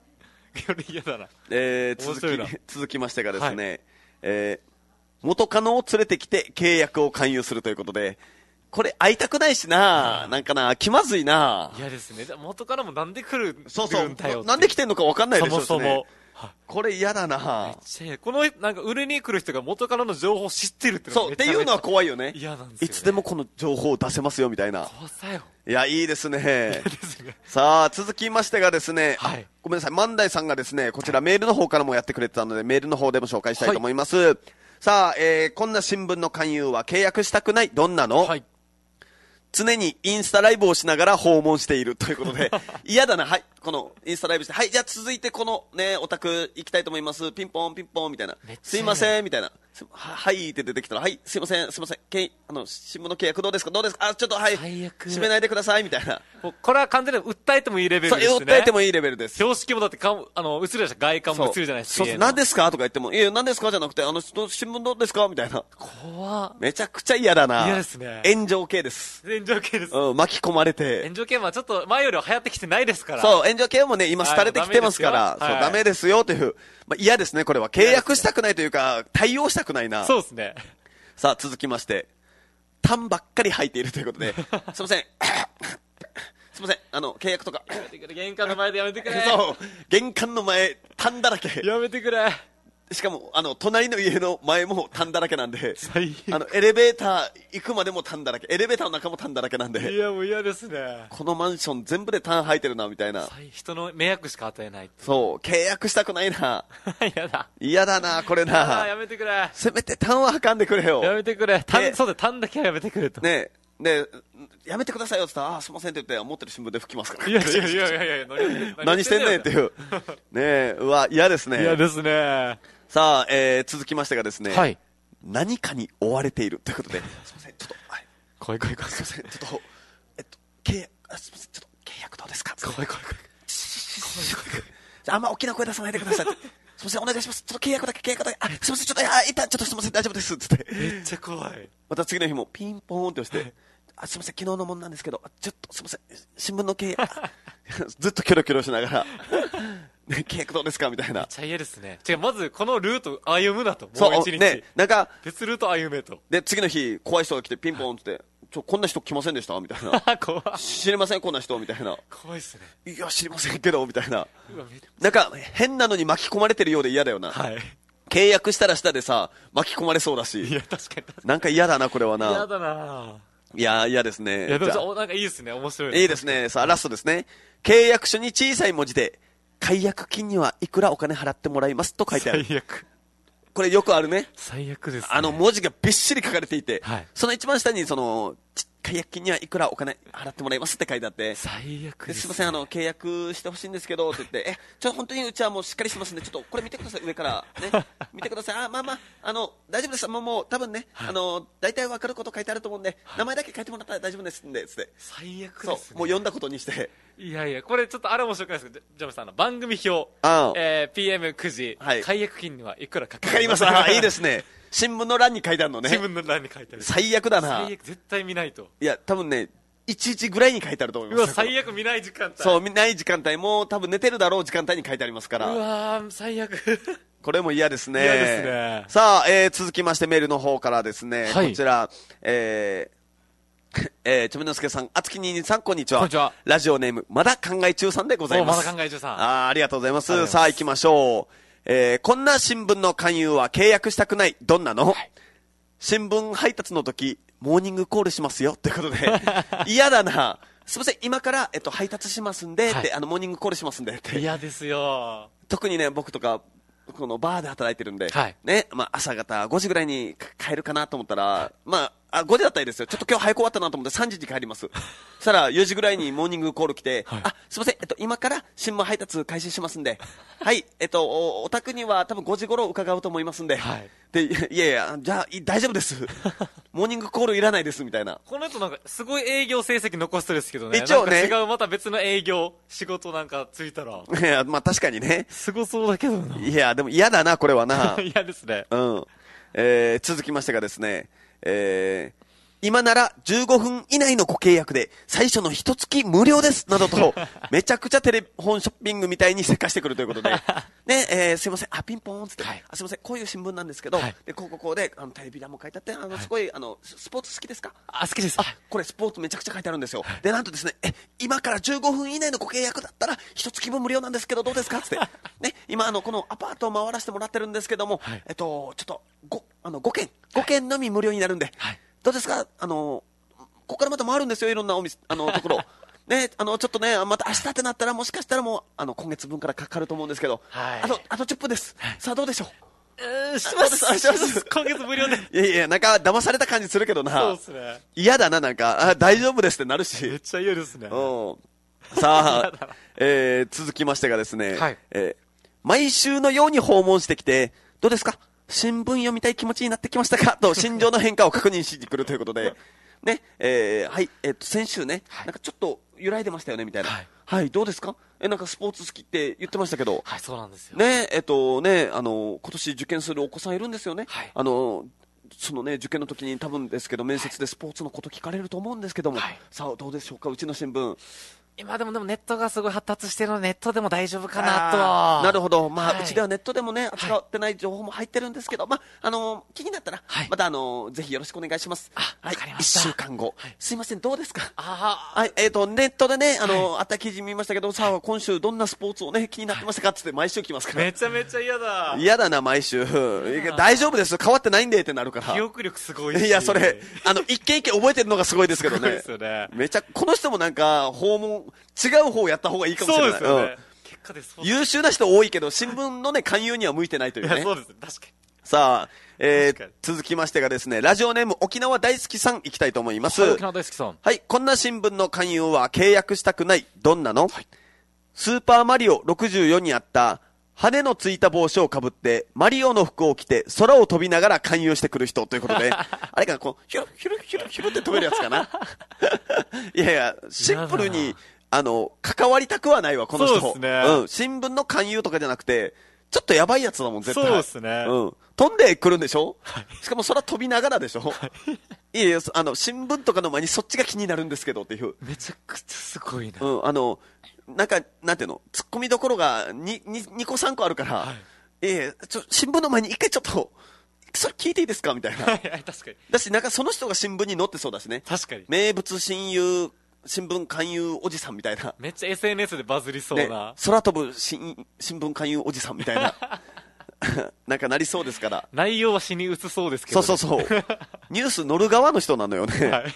これ嫌だな。 続きましてがですね、はい、元カノを連れてきて契約を勧誘するということで、これ会いたくないしな、なんかな、気まずいな。 嫌ですね。元カノもなんで来るんだよ。 そうそう。なんで来てんのか分かんないでしょ。 そもそも。 これ嫌だな。 めっちゃ嫌。この、なんか売れに来る人が元からの情報を知ってるってそう、っていうのは怖いよね。 嫌なんですよ、ね。 いつでもこの情報を出せますよ、みたいな。 怖さよ。 いや、いいですね。さあ、続きましてがですね、はい、ごめんなさい、万代さんがですね、こちらメールの方からもやってくれてたので、メールの方でも紹介したいと思います。はい、さあ、こんな新聞の勧誘は契約したくない。どんなの？はい。常にインスタライブをしながら訪問しているということで、嫌だな。はい。 このインスタライブして、はい、じゃあ続いてこのね、お宅行きたいと思います。ピンポンピンポンみたいな。すいません、みたいな。はいって出てきたら、はい、すいません、新聞の契約どうですかあ、ちょっとはい、閉めないでください、みたいな。 これは完全に訴えてもいいレベルですね。 そう、訴えてもいいレベルです。 標識もだって映るじゃないですか、外観も映るじゃないですか。 そう、何ですかとか言っても、いや、何ですかじゃなくて、新聞どうですかみたいな。 怖めちゃくちゃ嫌だな。 嫌ですね。 炎上系です。 炎上系です。 うん、巻き込まれて。 炎上系はちょっと前よりは流行ってきてないですから。 そう、炎上系もね、今廃れてきてますから、そう、ダメですよという。まあ、嫌ですね、これは。契約したくないというか、対応したくないな。 そうですね。 さあ、続きまして、痰ばっかり吐いているということで、すいません。すいません、契約とか。 やめてくれ、玄関の前でやめてくれ。 そう、玄関の前、痰だらけ。 やめてくれ。 しかも、隣の家の前も痰だらけなんで、 最悪。 エレベーター行くまでも痰だらけ、エレベーターの中も痰だらけなんで、 いや、もう嫌ですね。 このマンション全部で痰吐いてるな、みたいな。 人の迷惑しか与えない。 そう、契約したくないな。 嫌だ。 嫌だな、これな。 やめてくれ。 せめて痰は吐かんでくれよ。 やめてくれ。そうだ、痰だけはやめてくれと。 ねで、やめてくださいよって言ったら、あ、すいませんって言って、持ってる新聞で拭きますから。 いや、 何してんねんっていう。ねえ、うわ、嫌ですね。 嫌ですね。 さあ、続きましてがですね、 はい。 何かに追われているということで、すいません、ちょっと、はい。 怖い。 すいません、ちょっと、すいません、ちょっと、契約どうですか怖い。 あんま大きな声出さないでください。すいません、お願いします。ちょっと契約だけ。あ、すいません、ちょっと、一旦、ちょっとすいません、大丈夫です。つって。 めっちゃ怖い。 また次の日もピンポーンって押して、あ、すいません、昨日のもんなんですけど、ちょっとすいません、新聞の契約、ずっとキョロキョロしながら、ね、契約どうですかみたいな。 めっちゃ嫌ですね。まずこのルート歩むなと。もう一日。 ね、なんか、 別ルート歩めと。 で、次の日、怖い人が来てピンポーンって、こんな人来ませんでしたみたいな。 怖い。 知りませんこんな人みたいな。 怖いっすね。 いや、知りませんけど、みたいな。なんか、変なのに巻き込まれてるようで嫌だよな。 はい。 契約したらしたでさ、巻き込まれそうだし。 いや、確かに。 なんか嫌だな、これはな。 嫌だな。 いや、嫌ですね。 いや、でもなんかいいですね。面白い。 いいですね。さあ、ラストですね。契約書に小さい文字で、解約金にはいくらお金払ってもらいますと書いてある。 最悪。 これよくあるね。 最悪ですね。 文字がびっしり書かれていて、 はい、 その一番下に解約金にはいくらお金払ってもらいますって書いてあって、 最悪です、ね。 すいません、契約してほしいんですけど、って言って、本当にうちはもうしっかりしてますんで、ちょっとこれ見てください、上からね。見てください。まあ、大丈夫です。もう多分ね、大体わかること書いてあると思うんで、名前だけ書いてもらったら大丈夫ですんで、つって。 最悪ですね。 そう、もう読んだことにして。 いや、これちょっとあれ面白くないですか、ジャムさん番組表、PM9 時、はい、解約金にはいくらかかります。いいですね。新聞の欄に書いてあるのね。 新聞の欄に書いてある。 最悪だな。 最悪、絶対見ないと。 いや、多分ね、1時ぐらいに書いてあると思います。 うわ、最悪見ない時間帯。 そう、見ない時間帯も多分寝てるだろう時間帯に書いてありますから。 うわー、最悪。 これも嫌ですね。 嫌ですね。 さあ、続きましてメールの方からですね、 はい、 こちら、ちょめのすけさん、あつきににさん、こんにちは。 こんにちは。 ラジオネーム、まだ考え中さんでございます。 まだ考え中さん。 ありがとうございます。さあ、行きましょう。こんな新聞の勧誘は契約したくない。どんなの、はい、新聞配達の時、モーニングコールしますよ。ということで、嫌だな。すみません、今から、配達しますんで、って、モーニングコールしますんで、って。 嫌ですよ。 特にね、僕とか、このバーで働いてるんで、 はい、 ね、朝方5時ぐらいに帰るかなと思ったら、5時だったらいいですよ。ちょっと今日早く終わったなと思って3時に帰ります。そしたら4時ぐらいにモーニングコール来て、はい、すいません、今から新聞配達開始しますんで、はい、お宅には多分5時頃伺うと思いますんで、はい、で、いや、じゃあ大丈夫です。モーニングコールいらないです、みたいな。 この人なんかすごい営業成績残してるんですけどね。 一応ね。 なんか違うまた別の営業、仕事なんかついたら。 いや、確かにね。 すごそうだけどな。 いや、でも嫌だな、これはな。 嫌ですね。 うん。続きましてがですね、今なら15分以内のご契約で最初の1月無料ですなどとめちゃくちゃテレホンショッピングみたいにせかしてくるということでね、すいません、ピンポーンつって、はい、すいません、こういう新聞なんですけど、はい、でこうでテレビ欄も書いてあってすごいスポーツ好きですか？ 好きです。 これスポーツめちゃくちゃ書いてあるんですよ。でなんとですね、今から15分以内のご契約だったら1月分無料なんですけどどうですかつってね、今このアパートを回らせてもらってるんですけども、はい、ちょっと5件のみ無料になるんで、はい、どうですか？ここからまた回るんですよ、いろんなお店、ところ。ね、ちょっとね、また明日ってなったら、もしかしたらもう、今月分からかかると思うんですけど、はい、あと10分です。さあ、どうでしょう？ します。今月無料で。 いや、なんか、騙された感じするけどな。 そうですね。 嫌だな、なんか、大丈夫ですってなるし。 めっちゃ嫌ですね。 さあ、続きましてがですね、はい、毎週のように訪問してきて、どうですか新聞読みたい気持ちになってきましたかと、心情の変化を確認しに来るということで、ね、はい、先週ね、はい、なんかちょっと揺らいでましたよね、みたいな。はい、はい、どうですかなんかスポーツ好きって言ってましたけど。 はい、そうなんですよ。 ね、今年受験するお子さんいるんですよね。はい、そのね、受験の時に多分ですけど、面接でスポーツのこと聞かれると思うんですけども、はい、さあ、どうでしょうか、うちの新聞。 今でもネットがすごい発達してるので、ネットでも大丈夫かなと。 なるほど。まあ、はい、うちではネットでもね、扱ってない情報も入ってるんですけど、まあ、気になったら、はい、またぜひよろしくお願いします。 はい。 1週間後。はい、すいません、どうですかはい、ネットでね、あった記事見ましたけど、さあ、今週どんなスポーツをね、気になってましたかってって毎週来ますから。 めちゃめちゃ嫌だ。 嫌だな、毎週。大丈夫です。変わってないんでってなるから。 記憶力すごいし。 いや、それ、一件一件覚えてるのがすごいですけどね。そうですよね。めちゃ、この人もなんか、訪問、違う方やった方がいいかもしれない。 そうですよね。結果でそう。 優秀な人多いけど、新聞のね、勧誘には向いてないというね。 そうです。確かに。 さあ、続きましてがですね、ラジオネーム沖縄大好きさん行きたいと思います。 はい、沖縄大好きさん。 はい、こんな新聞の勧誘は契約したくない。どんなの、はい、スーパーマリオ64にあった、羽のついた帽子をかぶって、マリオの服を着て、空を飛びながら勧誘してくる人ということで、あれかな、こう、ヒュルヒュルヒュルヒュルって飛べるやつかな。いやいや、シンプルに、関わりたくはないわ、この人。 そうですね。 うん。新聞の勧誘とかじゃなくて、ちょっとやばいやつだもん、絶対。 そうですね。 うん。飛んでくるんでしょ、はい、しかも空飛びながらでしょ、はい、いやいや、新聞とかの前にそっちが気になるんですけどっていう。 めちゃくちゃすごいな。 うん、なんか、なんていうの、突っ込みどころが2個3個あるから、はい、新聞の前に一回ちょっと、それ聞いていいですかみたいな。 はい、確かに。 だし、なんかその人が新聞に載ってそうだしね。 確かに。 名物新聞勧誘おじさんみたいな。 めっちゃ SNS でバズりそうな。 ね、空飛ぶ新聞勧誘おじさんみたいな。なんかなりそうですから。 内容は死にうつそうですけど、ね。 そう。ニュース乗る側の人なのよね。はい、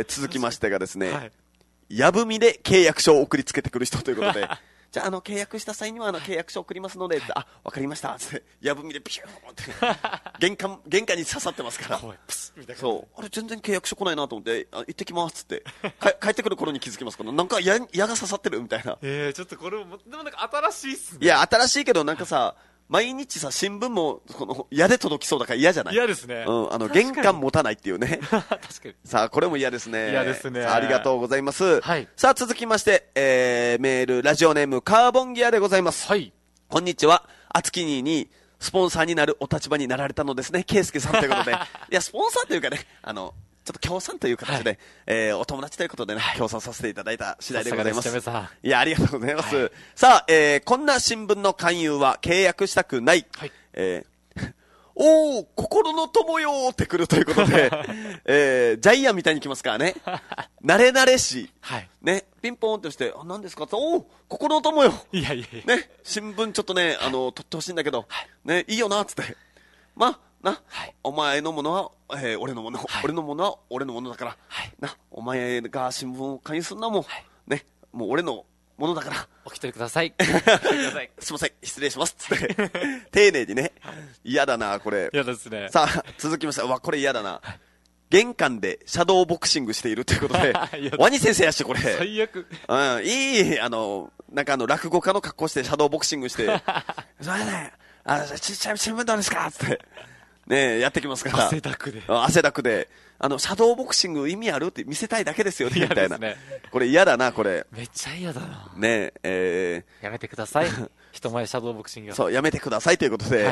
続きましてがですね、はい、やぶみで契約書を送りつけてくる人ということで、じゃあ、契約した際には契約書送りますので、あ、わかりましたって、やぶみでピューンって、玄関に刺さってますから。 プスみたいな。 そう。あれ全然契約書来ないなと思って、行ってきますって、帰ってくる頃に気づきますから、なんか矢が刺さってるみたいな。 ちょっとこれも、でもなんか新しいっすね。 いや、新しいけどなんかさ、毎日さ、新聞も、矢で届きそうだから嫌じゃない？ 嫌ですね。 うん、玄関持たないっていうね。 確かに。 さあ、これも嫌ですね。 嫌ですね。 ありがとうございます。はい。さあ、続きまして、メール、ラジオネーム、カーボンギアでございます。 はい。 こんにちは。あつきにに、スポンサーになるお立場になられたのですね。ケイスケさんということで。いや、スポンサーというかね、ちょっと協賛という形で、はい、お友達ということでね、協賛させていただいた次第でございます。いや、ありがとうございます。はい、さあ、こんな新聞の勧誘は契約したくない。はい、おー、心の友よーってくるということで、ジャイアンみたいに来ますからね。慣れ慣れしい。はい。ね、ピンポーンってして、何ですかって、おー、心の友よ。 いや。 ね、新聞ちょっとね、取ってほしいんだけど、はい、ね、いいよな、つって。まあ、はい、お前のものは、俺のもの、はい、俺のものは俺のものだから、はい、お前が新聞を勧誘するのはもう、はい、ね、もう俺のものだから。 お一人ください。 すいません、失礼します。つって、丁寧にね、嫌だな、これ。 嫌ですね。 さあ、続きまして、これ嫌だな。はい、玄関でシャドーボクシングしているということで、ワニ先生やし、これ。 最悪。 うん、いい、なんか落語家の格好してシャドーボクシングして、それね、ちっちゃい新聞どうですかつって。ねやってきますから。 汗だくで。 汗だくで。シャドーボクシング意味あるって見せたいだけですよね、みたいな。 ね、 これ嫌だな、これ。 めっちゃ嫌だな。 ねやめてください。人前シャドーボクシング。 そう、やめてくださいということで、はい、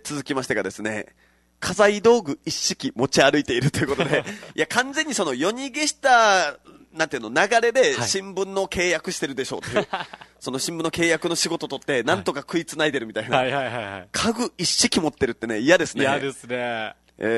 続きましてがですね、家財道具一式持ち歩いているということで、いや、完全にその夜逃げした、なんていうの、流れで新聞の契約してるでしょうっていう。はい、その新聞の契約の仕事取って、なんとか食いつないでるみたいな。 はい。 家具一式持ってるってね、嫌ですね。 嫌ですね。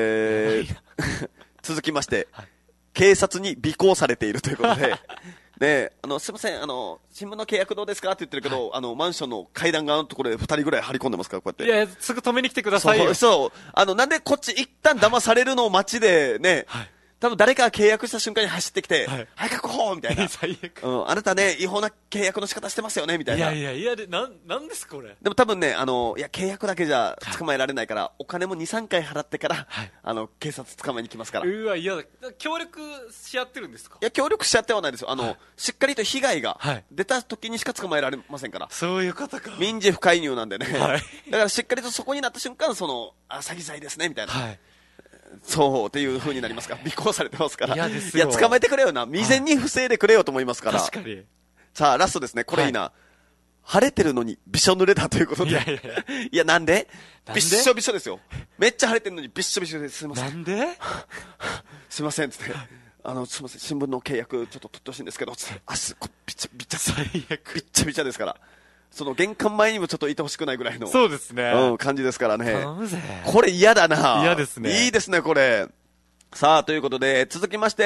続きまして、はい、警察に尾行されているということで、ね、すいません、新聞の契約どうですかって言ってるけど、はい、マンションの階段があるところで2人ぐらい張り込んでますから、こうやって。 いや、すぐ止めに来てくださいよ。 そう。なんでこっち一旦騙されるのを街でね、はい、 多分誰かが契約した瞬間に走ってきて、はい、確保みたいな。 最悪。 あなたね、違法な契約の仕方してますよねみたいな。 いや、なんですかこれ。 でも多分ね、いや、契約だけじゃ捕まえられないから、お金も2、3回払ってから、警察捕まえに来ますから。 うわ、嫌だ。協力し合ってるんですか？ いや、協力し合ってはないですよ。しっかりと被害が出た時にしか捕まえられませんから。 そういうことか。 民事不介入なんでね。だからしっかりとそこになった瞬間、詐欺罪ですね、みたいな。そうっていう風になりますから、尾行されてますから。いや、捕まえてくれよな。未然に防いでくれよと思いますから。 確かに。 さあ、ラストですね。これいいな。晴れてるのにびしょ濡れだということで。いや、なんでびっしょびしょですよ。めっちゃ晴れてるのにびっしょびしょです。すいません。 なんですいません、つって。すいません、新聞の契約ちょっと取ってほしいんですけど、つって。びっちゃ最悪。びっちゃびちゃですから。玄関前にもちょっといてほしくないぐらいの。 そうですね。 感じですからね。 頼むぜ。 これ嫌だな。 嫌ですね。 いいですね、これ。さあ、ということで、続きまして、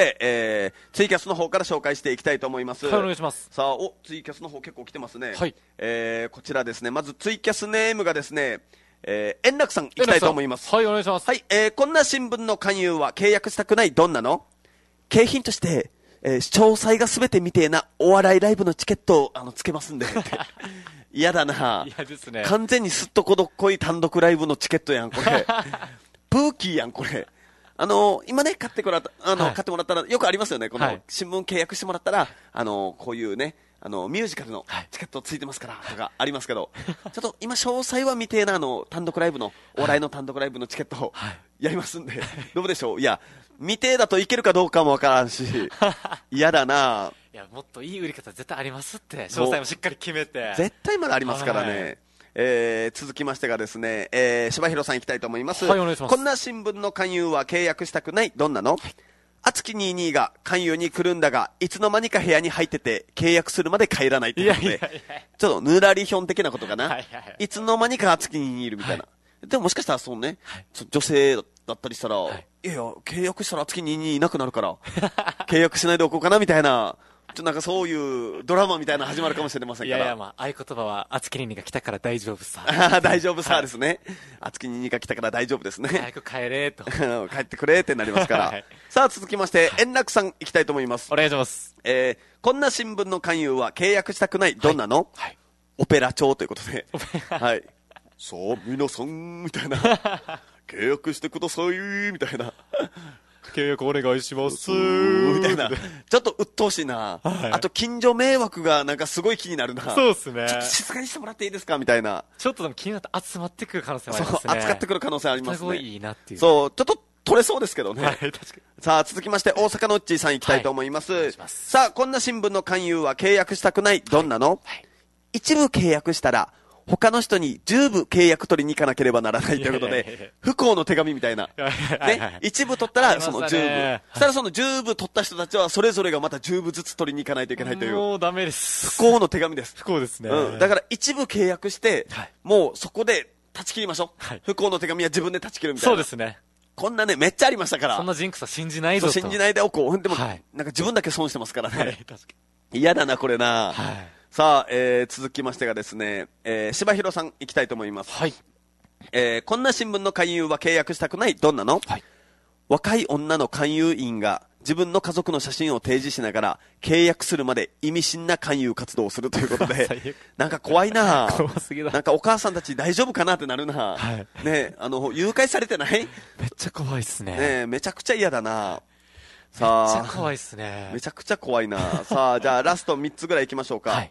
ツイキャスの方から紹介していきたいと思います。 はい、お願いします。 さあ、ツイキャスの方結構来てますね。 はい。 こちらですね、まずツイキャスネームがですね、円楽さんいきたいと思います。 はい、お願いします。 はい、こんな新聞の勧誘は契約したくない？どんなの？景品として、詳細がすべて未定なお笑いライブのチケットをつけますんで。嫌だな。 嫌ですね。 完全にすっとこどっこい単独ライブのチケットやん、これ。プーキーやん、これ。今ね、買ってもらったら、よくありますよね。この、新聞契約してもらったら、こういうね、ミュージカルのチケットついてますから、とかありますけど、ちょっと今詳細は未定な単独ライブの、お笑いの単独ライブのチケットをやりますんで、どうでしょう？いや、未定だといけるかどうかもわからんし、嫌だな。 いや、もっといい売り方絶対ありますって、詳細もしっかり決めて。 絶対まだありますからね。続きましてがですね、柴弘さん行きたいと思います。 はい、お願いします。 こんな新聞の勧誘は契約したくない？どんなの？熱き22が勧誘に来るんだが、いつの間にか部屋に入ってて、契約するまで帰らないってことで、ちょっとぬらりひょん的なことかな。いつの間にか熱き22いるみたいな。でももしかしたら女性だったりしたら、いや、契約したら熱き22いなくなるから、契約しないでおこうかなみたいな、なんかそういうドラマみたいなの始まるかもしれませんから。 いや、まあ、合言葉は、熱き22が来たから大丈夫さ。 大丈夫さですね。熱き22が来たから大丈夫ですね。 早く帰れと。 帰ってくれってなりますから。さあ、続きまして、円楽さん行きたいと思います。 お願いします。 こんな新聞の勧誘は契約したくない？どんなの？オペラ帳ということで。はい。さあ、皆さん、みたいな。契約してください、みたいな。 契約お願いしますみたいな。ちょっと鬱陶しいな。あと、近所迷惑がなんかすごい気になるな。 そうですね。 ちょっと静かにしてもらっていいですかみたいな。 ちょっとでも気になって集まってくる可能性もありますね。 そう、扱ってくる可能性ありますね。 すごいいいなっていう。 そう、ちょっと取れそうですけどね。 はい、確かに。 さあ、続きまして、大阪のうっちーさん行きたいと思います。さあ、こんな新聞の勧誘は契約したくない？どんなの？一部契約したら、他の人に10部契約取りに行かなければならないということで、不幸の手紙みたいな。ね、一部取ったらその10部。そしたらその10部取った人たちはそれぞれがまた10部ずつ取りに行かないといけないという。 もうダメです。 不幸の手紙です。 不幸ですね。 だから一部契約して、もうそこで断ち切りましょう。不幸の手紙は自分で断ち切るみたいな。 そうですね。 こんなね、めっちゃありましたから。 そんなジンクスは信じないぞと。 信じないでおこう。でも、なんか自分だけ損してますからね。嫌だな、これな。さあ、続きましてがですね、柴弘さん行きたいと思います。 はい。 こんな新聞の勧誘は契約したくない？どんなの？若い女の勧誘員が自分の家族の写真を提示しながら契約するまで意味深な勧誘活動をするということで、なんか怖いな。 怖すぎだ。 なんかお母さんたち大丈夫かなってなるな。ね、誘拐されてない？ めっちゃ怖いっすね。 ね、めちゃくちゃ嫌だな。さあ、 めっちゃ怖いっすね。 めちゃくちゃ怖いな。さあ、じゃあラスト3つぐらい行きましょうか。 はい。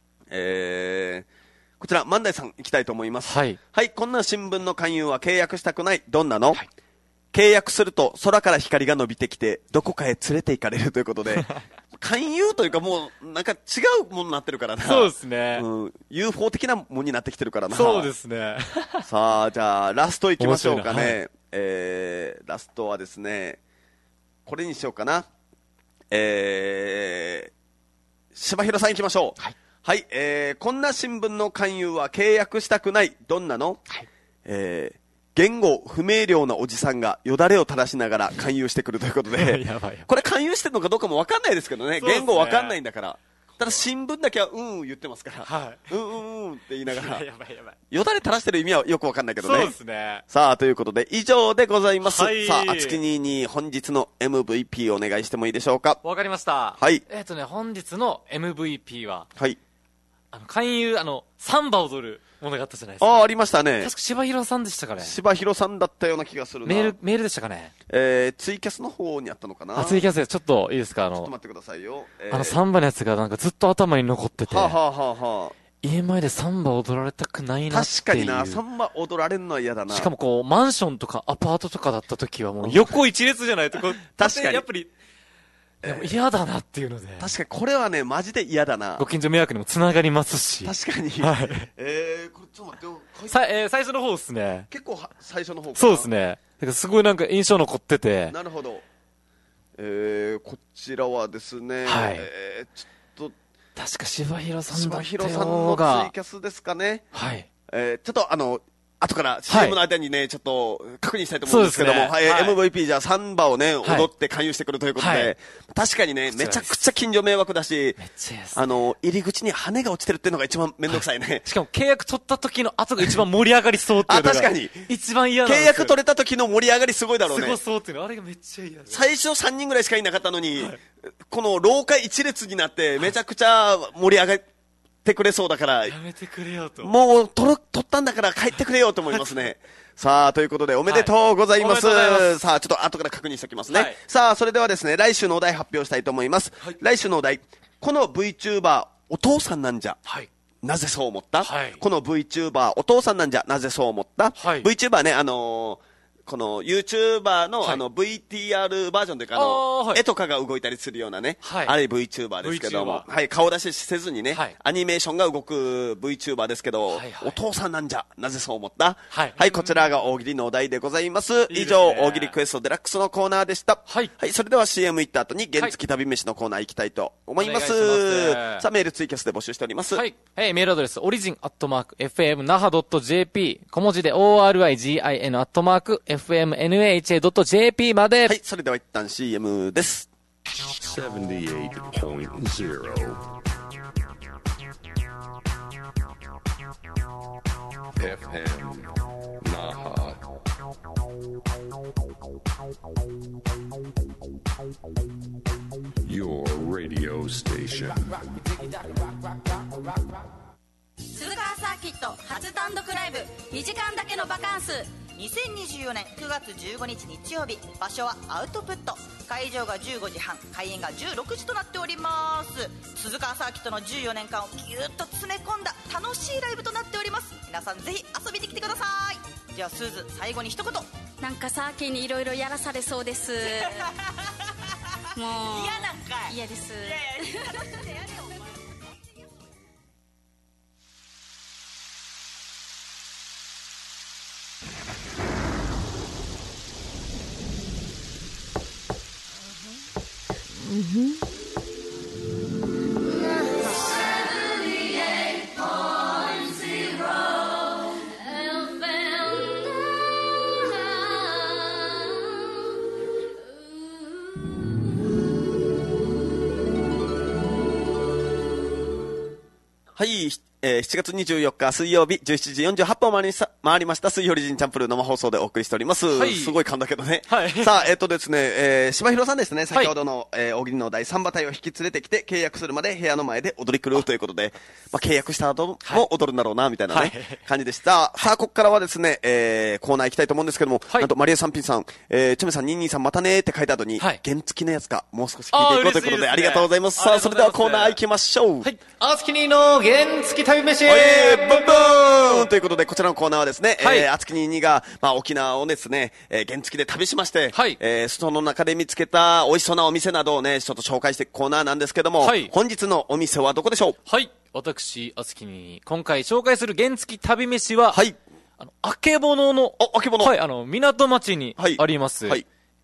こちら、万代さん行きたいと思います。 はい。 はい、こんな新聞の勧誘は契約したくない？どんなの？契約すると空から光が伸びてきてどこかへ連れて行かれるということで勧誘というかもうなんか違うものになってるからな。 そうですね、 UFO 的なものになってきてるからな。 そうですね。 さあ、じゃあラスト行きましょうかね。ラストはですね、これにしようかな。柴弘さん行きましょう。はい、こんな新聞の勧誘は契約したくない？どんなの？言語不明瞭なおじさんがよだれを垂らしながら勧誘してくるということでやばい。 これ勧誘してるのかどうかも分かんないですけどね。言語分かんないんだから。 ただ新聞だけは言ってますから。 はい。 って言いながら。 やばい。 よだれ垂らしてる意味はよくわかんないけどね。 そうですね。 さあ、ということで以上でございます。 はい。 さあ、あつきにに本日の MVP お願いしてもいいでしょうか。 わかりました。 はい。 本日の MVP は、 はい。 勧誘、サンバ踊るものがあったじゃないですか。 ありましたね。 確か柴弘さんでしたかね。 柴弘さんだったような気がするな。 メールでしたかね。 ツイキャスの方にあったのかな。 ツイキャスでちょっといいですか。 ちょっと待ってくださいよ。 サンバのやつがなんかずっと頭に残ってて。 は家前でサンバ踊られたくないなっていう。 確かにな、サンバ踊られるのは嫌だな。 しかもこう、マンションとかアパートとかだった時はもう横一列じゃないとこう、 確かに。 やっぱり、嫌だなっていうので。 確かにこれはね、マジで嫌だな。 ご近所迷惑にもつながりますし。 確かに。 はい。 これちょっと待ってよ。最初の方ですね。 結構最初の方かな。 そうですね。すごいなんか印象残ってて。 なるほど。こちらはですね、 はい。 ちょっと、 確か柴弘さんだったようが。 柴弘さんのツイキャスですかね。 はい。 ちょっと後から CM の間にね、ちょっと確認したいと思うんですけども、はい、MVP じゃあサンバをね、踊って勧誘してくるということで、確かにね、めちゃくちゃ近所迷惑だし、入り口に羽が落ちてるっていうのが一番めんどくさいね。 しかも契約取った時の後が一番盛り上がりそうっていうのが。 確かに。 一番嫌なんですよ。 契約取れた時の盛り上がりすごいだろうね。 すごそうっていうの、あれがめっちゃ嫌。 最初3人ぐらいしかいなかったのに、この廊下一列になってめちゃくちゃ盛り上がってくれそうだから、 やめてくれよと。 もう取ったんだから帰ってくれよと思いますね。さあ、ということでおめでとうございます。さあ、ちょっと後から確認しておきますね。さあ、それではですね、来週のお題発表したいと思います。来週のお題、この VTuber お父さんなんじゃ。なぜそう思った？この VTuber お父さんなんじゃ。なぜそう思った？ VTuber ね、この YouTuber のVTR バージョンというか絵とかが動いたりするようなね、あれ VTuber ですけども、はい、顔出しせずにね、アニメーションが動く VTuber ですけど、お父さんなんじゃ、なぜそう思った？はい、こちらが大喜利のお題でございます。以上、大喜利クエストデラックスのコーナーでした。はい、それでは CM 行った後に原付旅飯のコーナー行きたいと思います。さあ、メールツイキャスで募集しております。はい、 メールアドレス、origin@fmnaha.jp、小文字で origin@fmnaha.jp まで。 はい、それでは一旦 CM です。 78.0 FM Naha. Your radio station. 鈴川サーキット初単独ライブ2時間だけのバカンス。2024年9月15日日曜日、場所はアウトプット、会場が15時半、開演が16時となっております。鈴川サーキットの14年間をギュッと詰め込んだ楽しいライブとなっております。皆さんぜひ遊びに来てください。じゃあスーズ、最後に一言。 なんかサーキーにいろいろやらされそうですもう嫌なんかい。 嫌です。 はい、7月24日水曜日17時48分回りました水曜リジンチャンプル生放送でお送りしております。はい、すごい噛んだけどね。はい、さあ、ですね、柴弘さんですね、先ほどの、大喜利の第3馬隊を引き連れてきて契約するまで部屋の前で踊り狂うということで、契約した後も踊るんだろうな、みたいなね、感じでした。さあ、ここからはですね、コーナー行きたいと思うんですけども、なんとマリエさんピンさん、チョメさん、ニンニンさんまたねーって書いた後に、原付のやつか、もう少し聞いていこうということで、ありがとうございます。さあ、それではコーナー行きましょう。はい、 あつきにの原付旅飯。 ブンブーンということで、こちらのコーナーはですね、あつきににが、沖縄をですね、原付で旅しまして、その中で見つけた美味しそうなお店などをね、ちょっと紹介していくコーナーなんですけども、本日のお店はどこでしょう？ はい。私、あつきに、今回紹介する原付旅飯は、あけぼのの、 あけぼの。 はい、港町にあります。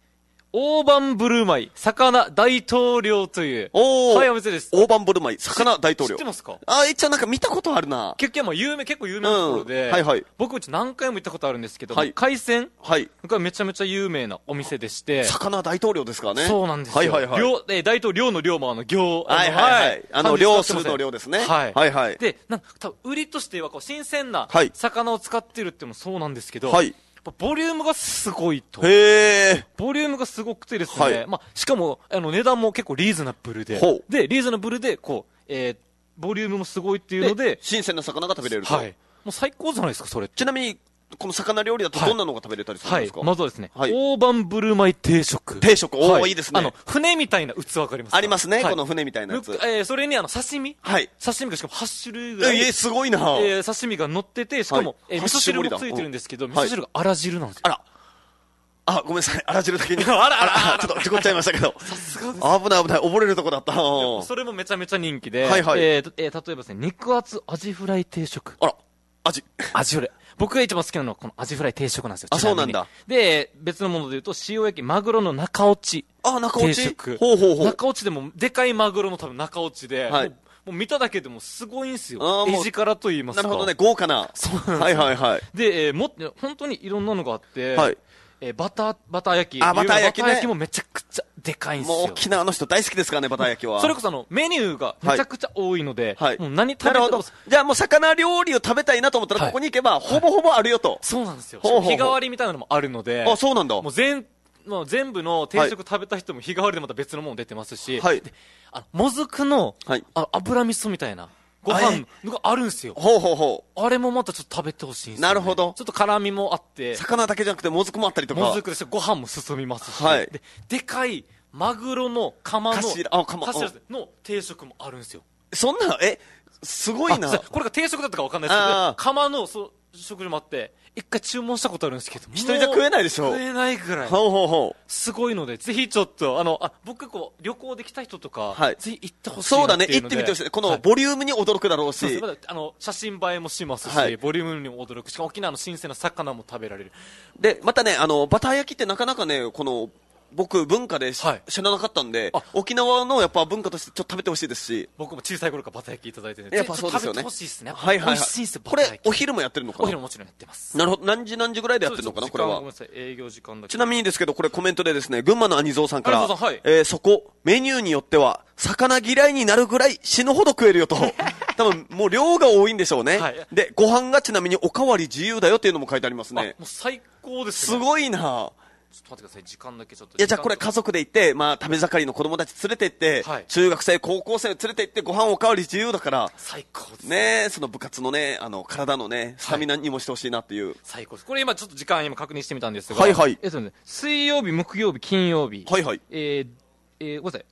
大盤振る舞い魚大統領というはい、お店です。 大盤振る舞い魚大統領。 知ってますか？ 一応なんか見たことあるな。 結構有名なところで、 はいはい、 僕うち何回も行ったことあるんですけど、 はい、 海鮮がめちゃめちゃ有名なお店でして、 魚大統領ですからね。 そうなんですよ。 はいはいはい、 大統領の領も領、 はいはいはい、領するの領ですね。 はいはいはい。 で、なんか多分売りとしてはこう新鮮な魚を使ってるっていうのもそうなんですけど、 はい、 ボリュームがすごいと。 へー。 ボリュームがすごくてですね、 はい、 まあ、しかも値段も結構リーズナブルで、リーズナブルでこう、ボリュームもすごいっていうので、 新鮮な魚が食べれると。 はい。もう最高じゃないですか、それ。 ちなみに、この魚料理だとどんなのが食べれたりするんですか？ はい、まずはですね、大盤振る舞い定食。 定食、いいですね。 船みたいな器わかりますか？ ありますね、この船みたいなやつ。 それに刺身、 はい、 刺身がしかも8種類ぐらい。 すごいな。 刺身が乗ってて、しかも、味噌汁もついてるんですけど、味噌汁があら汁なんですよ。 ごめんなさい。あら汁だけに。ちょっと事故っちゃいましたけど。 さすがです。 危ない危ない。溺れるとこだった。 それもめちゃめちゃ人気で。 はいはい。 例えばですね、肉厚アジフライ定食。アジフライ。僕が一番好きなのはこのアジフライ定食なんですよ。 そうなんだ。 で、別のもので言うと、塩焼きマグロの中落ち。 中落ち定食。 ほう。 中落ちでも、でかいマグロの多分中落ちで、もう見ただけでもすごいんですよ。絵力と言いますか。 なるほどね、豪華な。 そうなんですよ。 はいはいはい。 で、本当にいろんなのがあって、 はい。 バター焼き。 バター焼きね。 バター焼きもめちゃくちゃでかいんですよ。 もう沖縄の人大好きですからね、バター焼きは。 それこそメニューがめちゃくちゃ多いので、もう何食べても。 じゃあもう魚料理を食べたいなと思ったらここに行けばほぼほぼあるよと。 そうなんですよ。日替わりみたいなのもあるので。 そうなんだ。 もう全部の定食食べた人も日替わりでまた別のもの出てますし、もずくの油味噌みたいな。ご飯があるんですよ。あれもまたちょっと食べてほしいんですよ。 なるほど。 ちょっと辛みもあって。 魚だけじゃなくてもずくもあったりとか。 もずくでご飯も進みますし。でかいマグロの釜のの定食もあるんですよ。 そんな、すごいな。 これが定食だったか分かんないですけど、釜の食事もあって、一回注文したことあるんですけど、 一人じゃ食えないでしょ。 食えないぐらい。すごいので、ぜひちょっと、僕旅行で来た人とか、ぜひ行ってほしい。 そうだね、行ってみてほしい。このボリュームに驚くだろうし。 写真映えもしますし、ボリュームにも驚くし、沖縄の新鮮な魚も食べられる。 で、またね、バター焼きってなかなかね、僕文化で知らなかったんで、沖縄のやっぱ文化としてちょっと食べてほしいですし、 僕も小さい頃からバター焼きいただいてやっぱそうですよね。 食べてほしいですね。 はいはい。 美味しいですよ。 これお昼もやってるのかな？ お昼ももちろんやってます。 なるほど。何時ぐらいでやってるのかなこれは。 ごめんなさい。営業時間だけ。 ちなみにですけどこれコメントでですね、群馬の兄蔵さんから、そこメニューによっては魚嫌いになるぐらい死ぬほど食えるよと。多分もう量が多いんでしょうね。でご飯がちなみにおかわり自由だよっていうのも書いてありますね。 もう最高ですね。 すごいな。 ちょっと待ってください、時間だけちょっと。 いや、じゃあこれ家族で行って、食べ盛りの子供たち連れて行って、中学生、高校生連れて行って、ご飯おかわり自由だから、 最高ですね。その部活のね、体のね、スタミナにもしてほしいなっていう。 最高です。これ今ちょっと時間確認してみたんですが、水曜日、木曜日、金曜日。 ごめんなさい、 間違えました。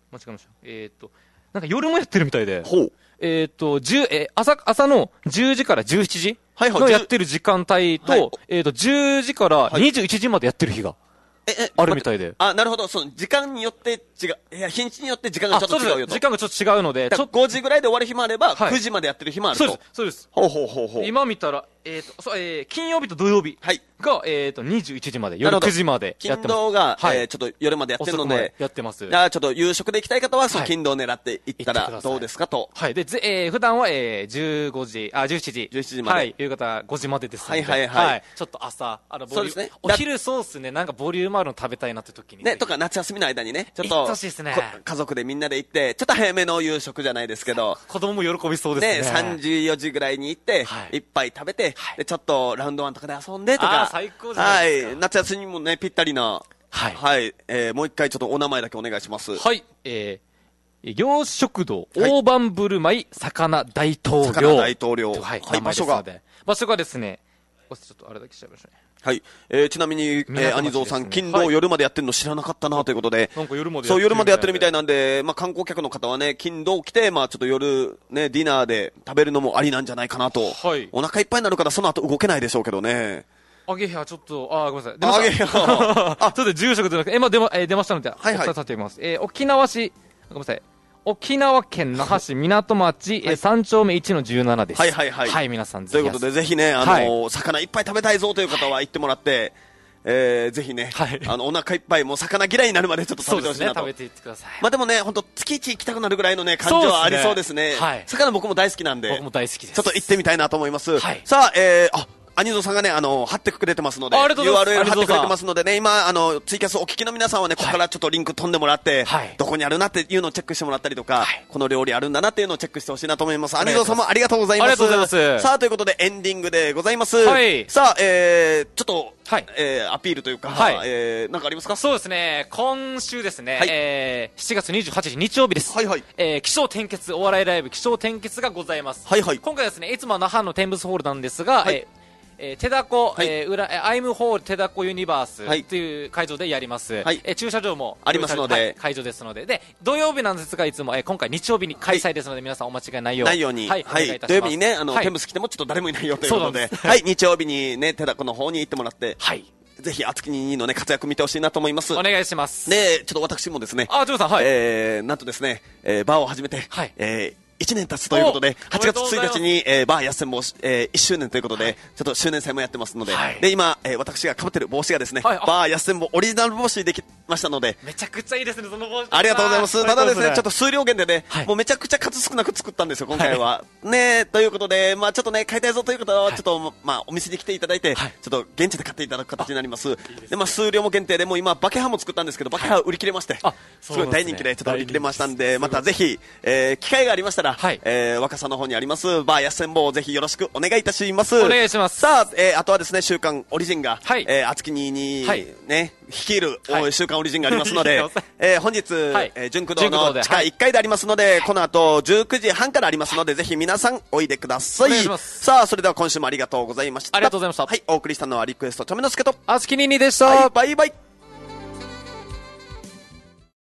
なんか夜もやってるみたいで、朝の10時から17時のやってる時間帯と、10時から21時までやってる日が。あるみたいで。 なるほど。その時間によって違う。いや、日にちによって時間がちょっと違うよと。 時間がちょっと違うので、 5時ぐらいで終わる日もあれば、9時までやってる日もあると。 そうです。 ほう。 今見たら、金曜日と土曜日が、21時まで、夜9時までやってます。 金土が、ちょっと夜までやってるので、 やってます。 じゃあちょっと夕食で行きたい方は、その金土を狙って行ったらどうですかと。 はい。で、普段は、17時まで。はい。夕方5時までですので。はい。ちょっと朝、 そうですね。 お昼そうっすね、なんかボリュームあるの食べたいなって時に。 ね、とか夏休みの間にね、ちょっと、家族でみんなで行って、ちょっと早めの夕食じゃないですけど、 子供も喜びそうですね。 3時、4時ぐらいに行って、一杯食べて、で、ちょっとラウンドワンとかで遊んでとか、 最高じゃないですか。 夏休みもね、ぴったりな、もう一回ちょっとお名前だけお願いします。 はい、洋食堂、大盤振る舞い、魚大統領。 魚大統領。 はい、場所がですね、ちょっとあれだけしちゃいましたね。 はい。ちなみに、兄蔵さん、金土夜までやってるの知らなかったなということで。 なんか夜までやってるみたいなんで、観光客の方はね、金土来て、ちょっと夜、ね、ディナーで食べるのもありなんじゃないかなと。 はい。 お腹いっぱいになるから、その後動けないでしょうけどね。 あげや、ちょっと、ごめんなさい。あげや。ちょっと住職じゃなくて、出ましたので、お伝えさせています。沖縄市、ごめんなさい。沖縄県那覇市港町、3丁目1の17です。はい、皆さんということで、ぜひね、魚いっぱい食べたいぞという方は行ってもらって、 ぜひね、お腹いっぱいもう魚嫌いになるまでちょっと食べてほしいなと。 食べていってください。 まあでもね、本当月1行きたくなるぐらいのね、感情はありそうですね。魚僕も大好きなんで、 僕も大好きです。 ちょっと行ってみたいなと思います。さあ、アニゾさんがね、貼ってくれてますので、URL 貼ってくれてますのでね、今、ツイキャスお聞きの皆さんはね、ここからちょっとリンク飛んでもらって、どこにあるなっていうのをチェックしてもらったりとか、この料理あるんだなっていうのをチェックしてほしいなと思います。アニゾさんもありがとうございます。 ありがとうございます。 さあ、ということでエンディングでございます。さあ、ちょっと、アピールというか、なんかありますか？ そうですね、今週ですね、7月28日日曜日です。起承転結、お笑いライブ起承転結がございます。今回ですね、いつも那覇のテンブスホールなんですが、手だこ、アイムホール手だこユニバースという会場でやります。駐車場もありますので、 会場ですので、土曜日なんですが、いつも、今回日曜日に開催ですので、皆さんお間違いないように。 土曜日にね、テンブス来てもちょっと誰もいないよということで、日曜日にね、手だこの方に行ってもらって、ぜひ、あつきにのね、活躍見てほしいなと思います。 お願いします。 で、ちょっと私もですね、 ジョーさん、 なんとですね、バーを始めて、1年経つということで、8月1日に、バーやっせんも、1周年ということで、ちょっと周年祭もやってますので、で、今、私が被ってる帽子がですね、バーやっせんもオリジナル帽子できましたので、 めちゃくちゃいいですね、その帽子。 ありがとうございます。ただですね、ちょっと数量減でね、もうめちゃくちゃ数少なく作ったんですよ、今回は。ね、ということで、まあちょっとね、買いたいぞという方は、ちょっと、まあお店に来ていただいて、ちょっと現地で買っていただく形になります。で、まあ数量も限定で、もう今、バケハも作ったんですけど、バケハ売り切れまして、すごい大人気で、ちょっと売り切れましたんで、またぜひ、機会がありましたら、若狭の方にありますバーやっせんぼをぜひよろしくお願いいたします。 お願いします。 さあ、あとはですね、週刊オリジンが、あつきにね、率いる週刊オリジンがありますので、本日、純駆動の地下1階でありますので、この後19時半からありますので、ぜひ皆さんおいでください。さあ、それでは今週もありがとうございました。 ありがとうございました。 はい、お送りしたのはリクエストチョメノスケとあつきににでした。 バイバイ。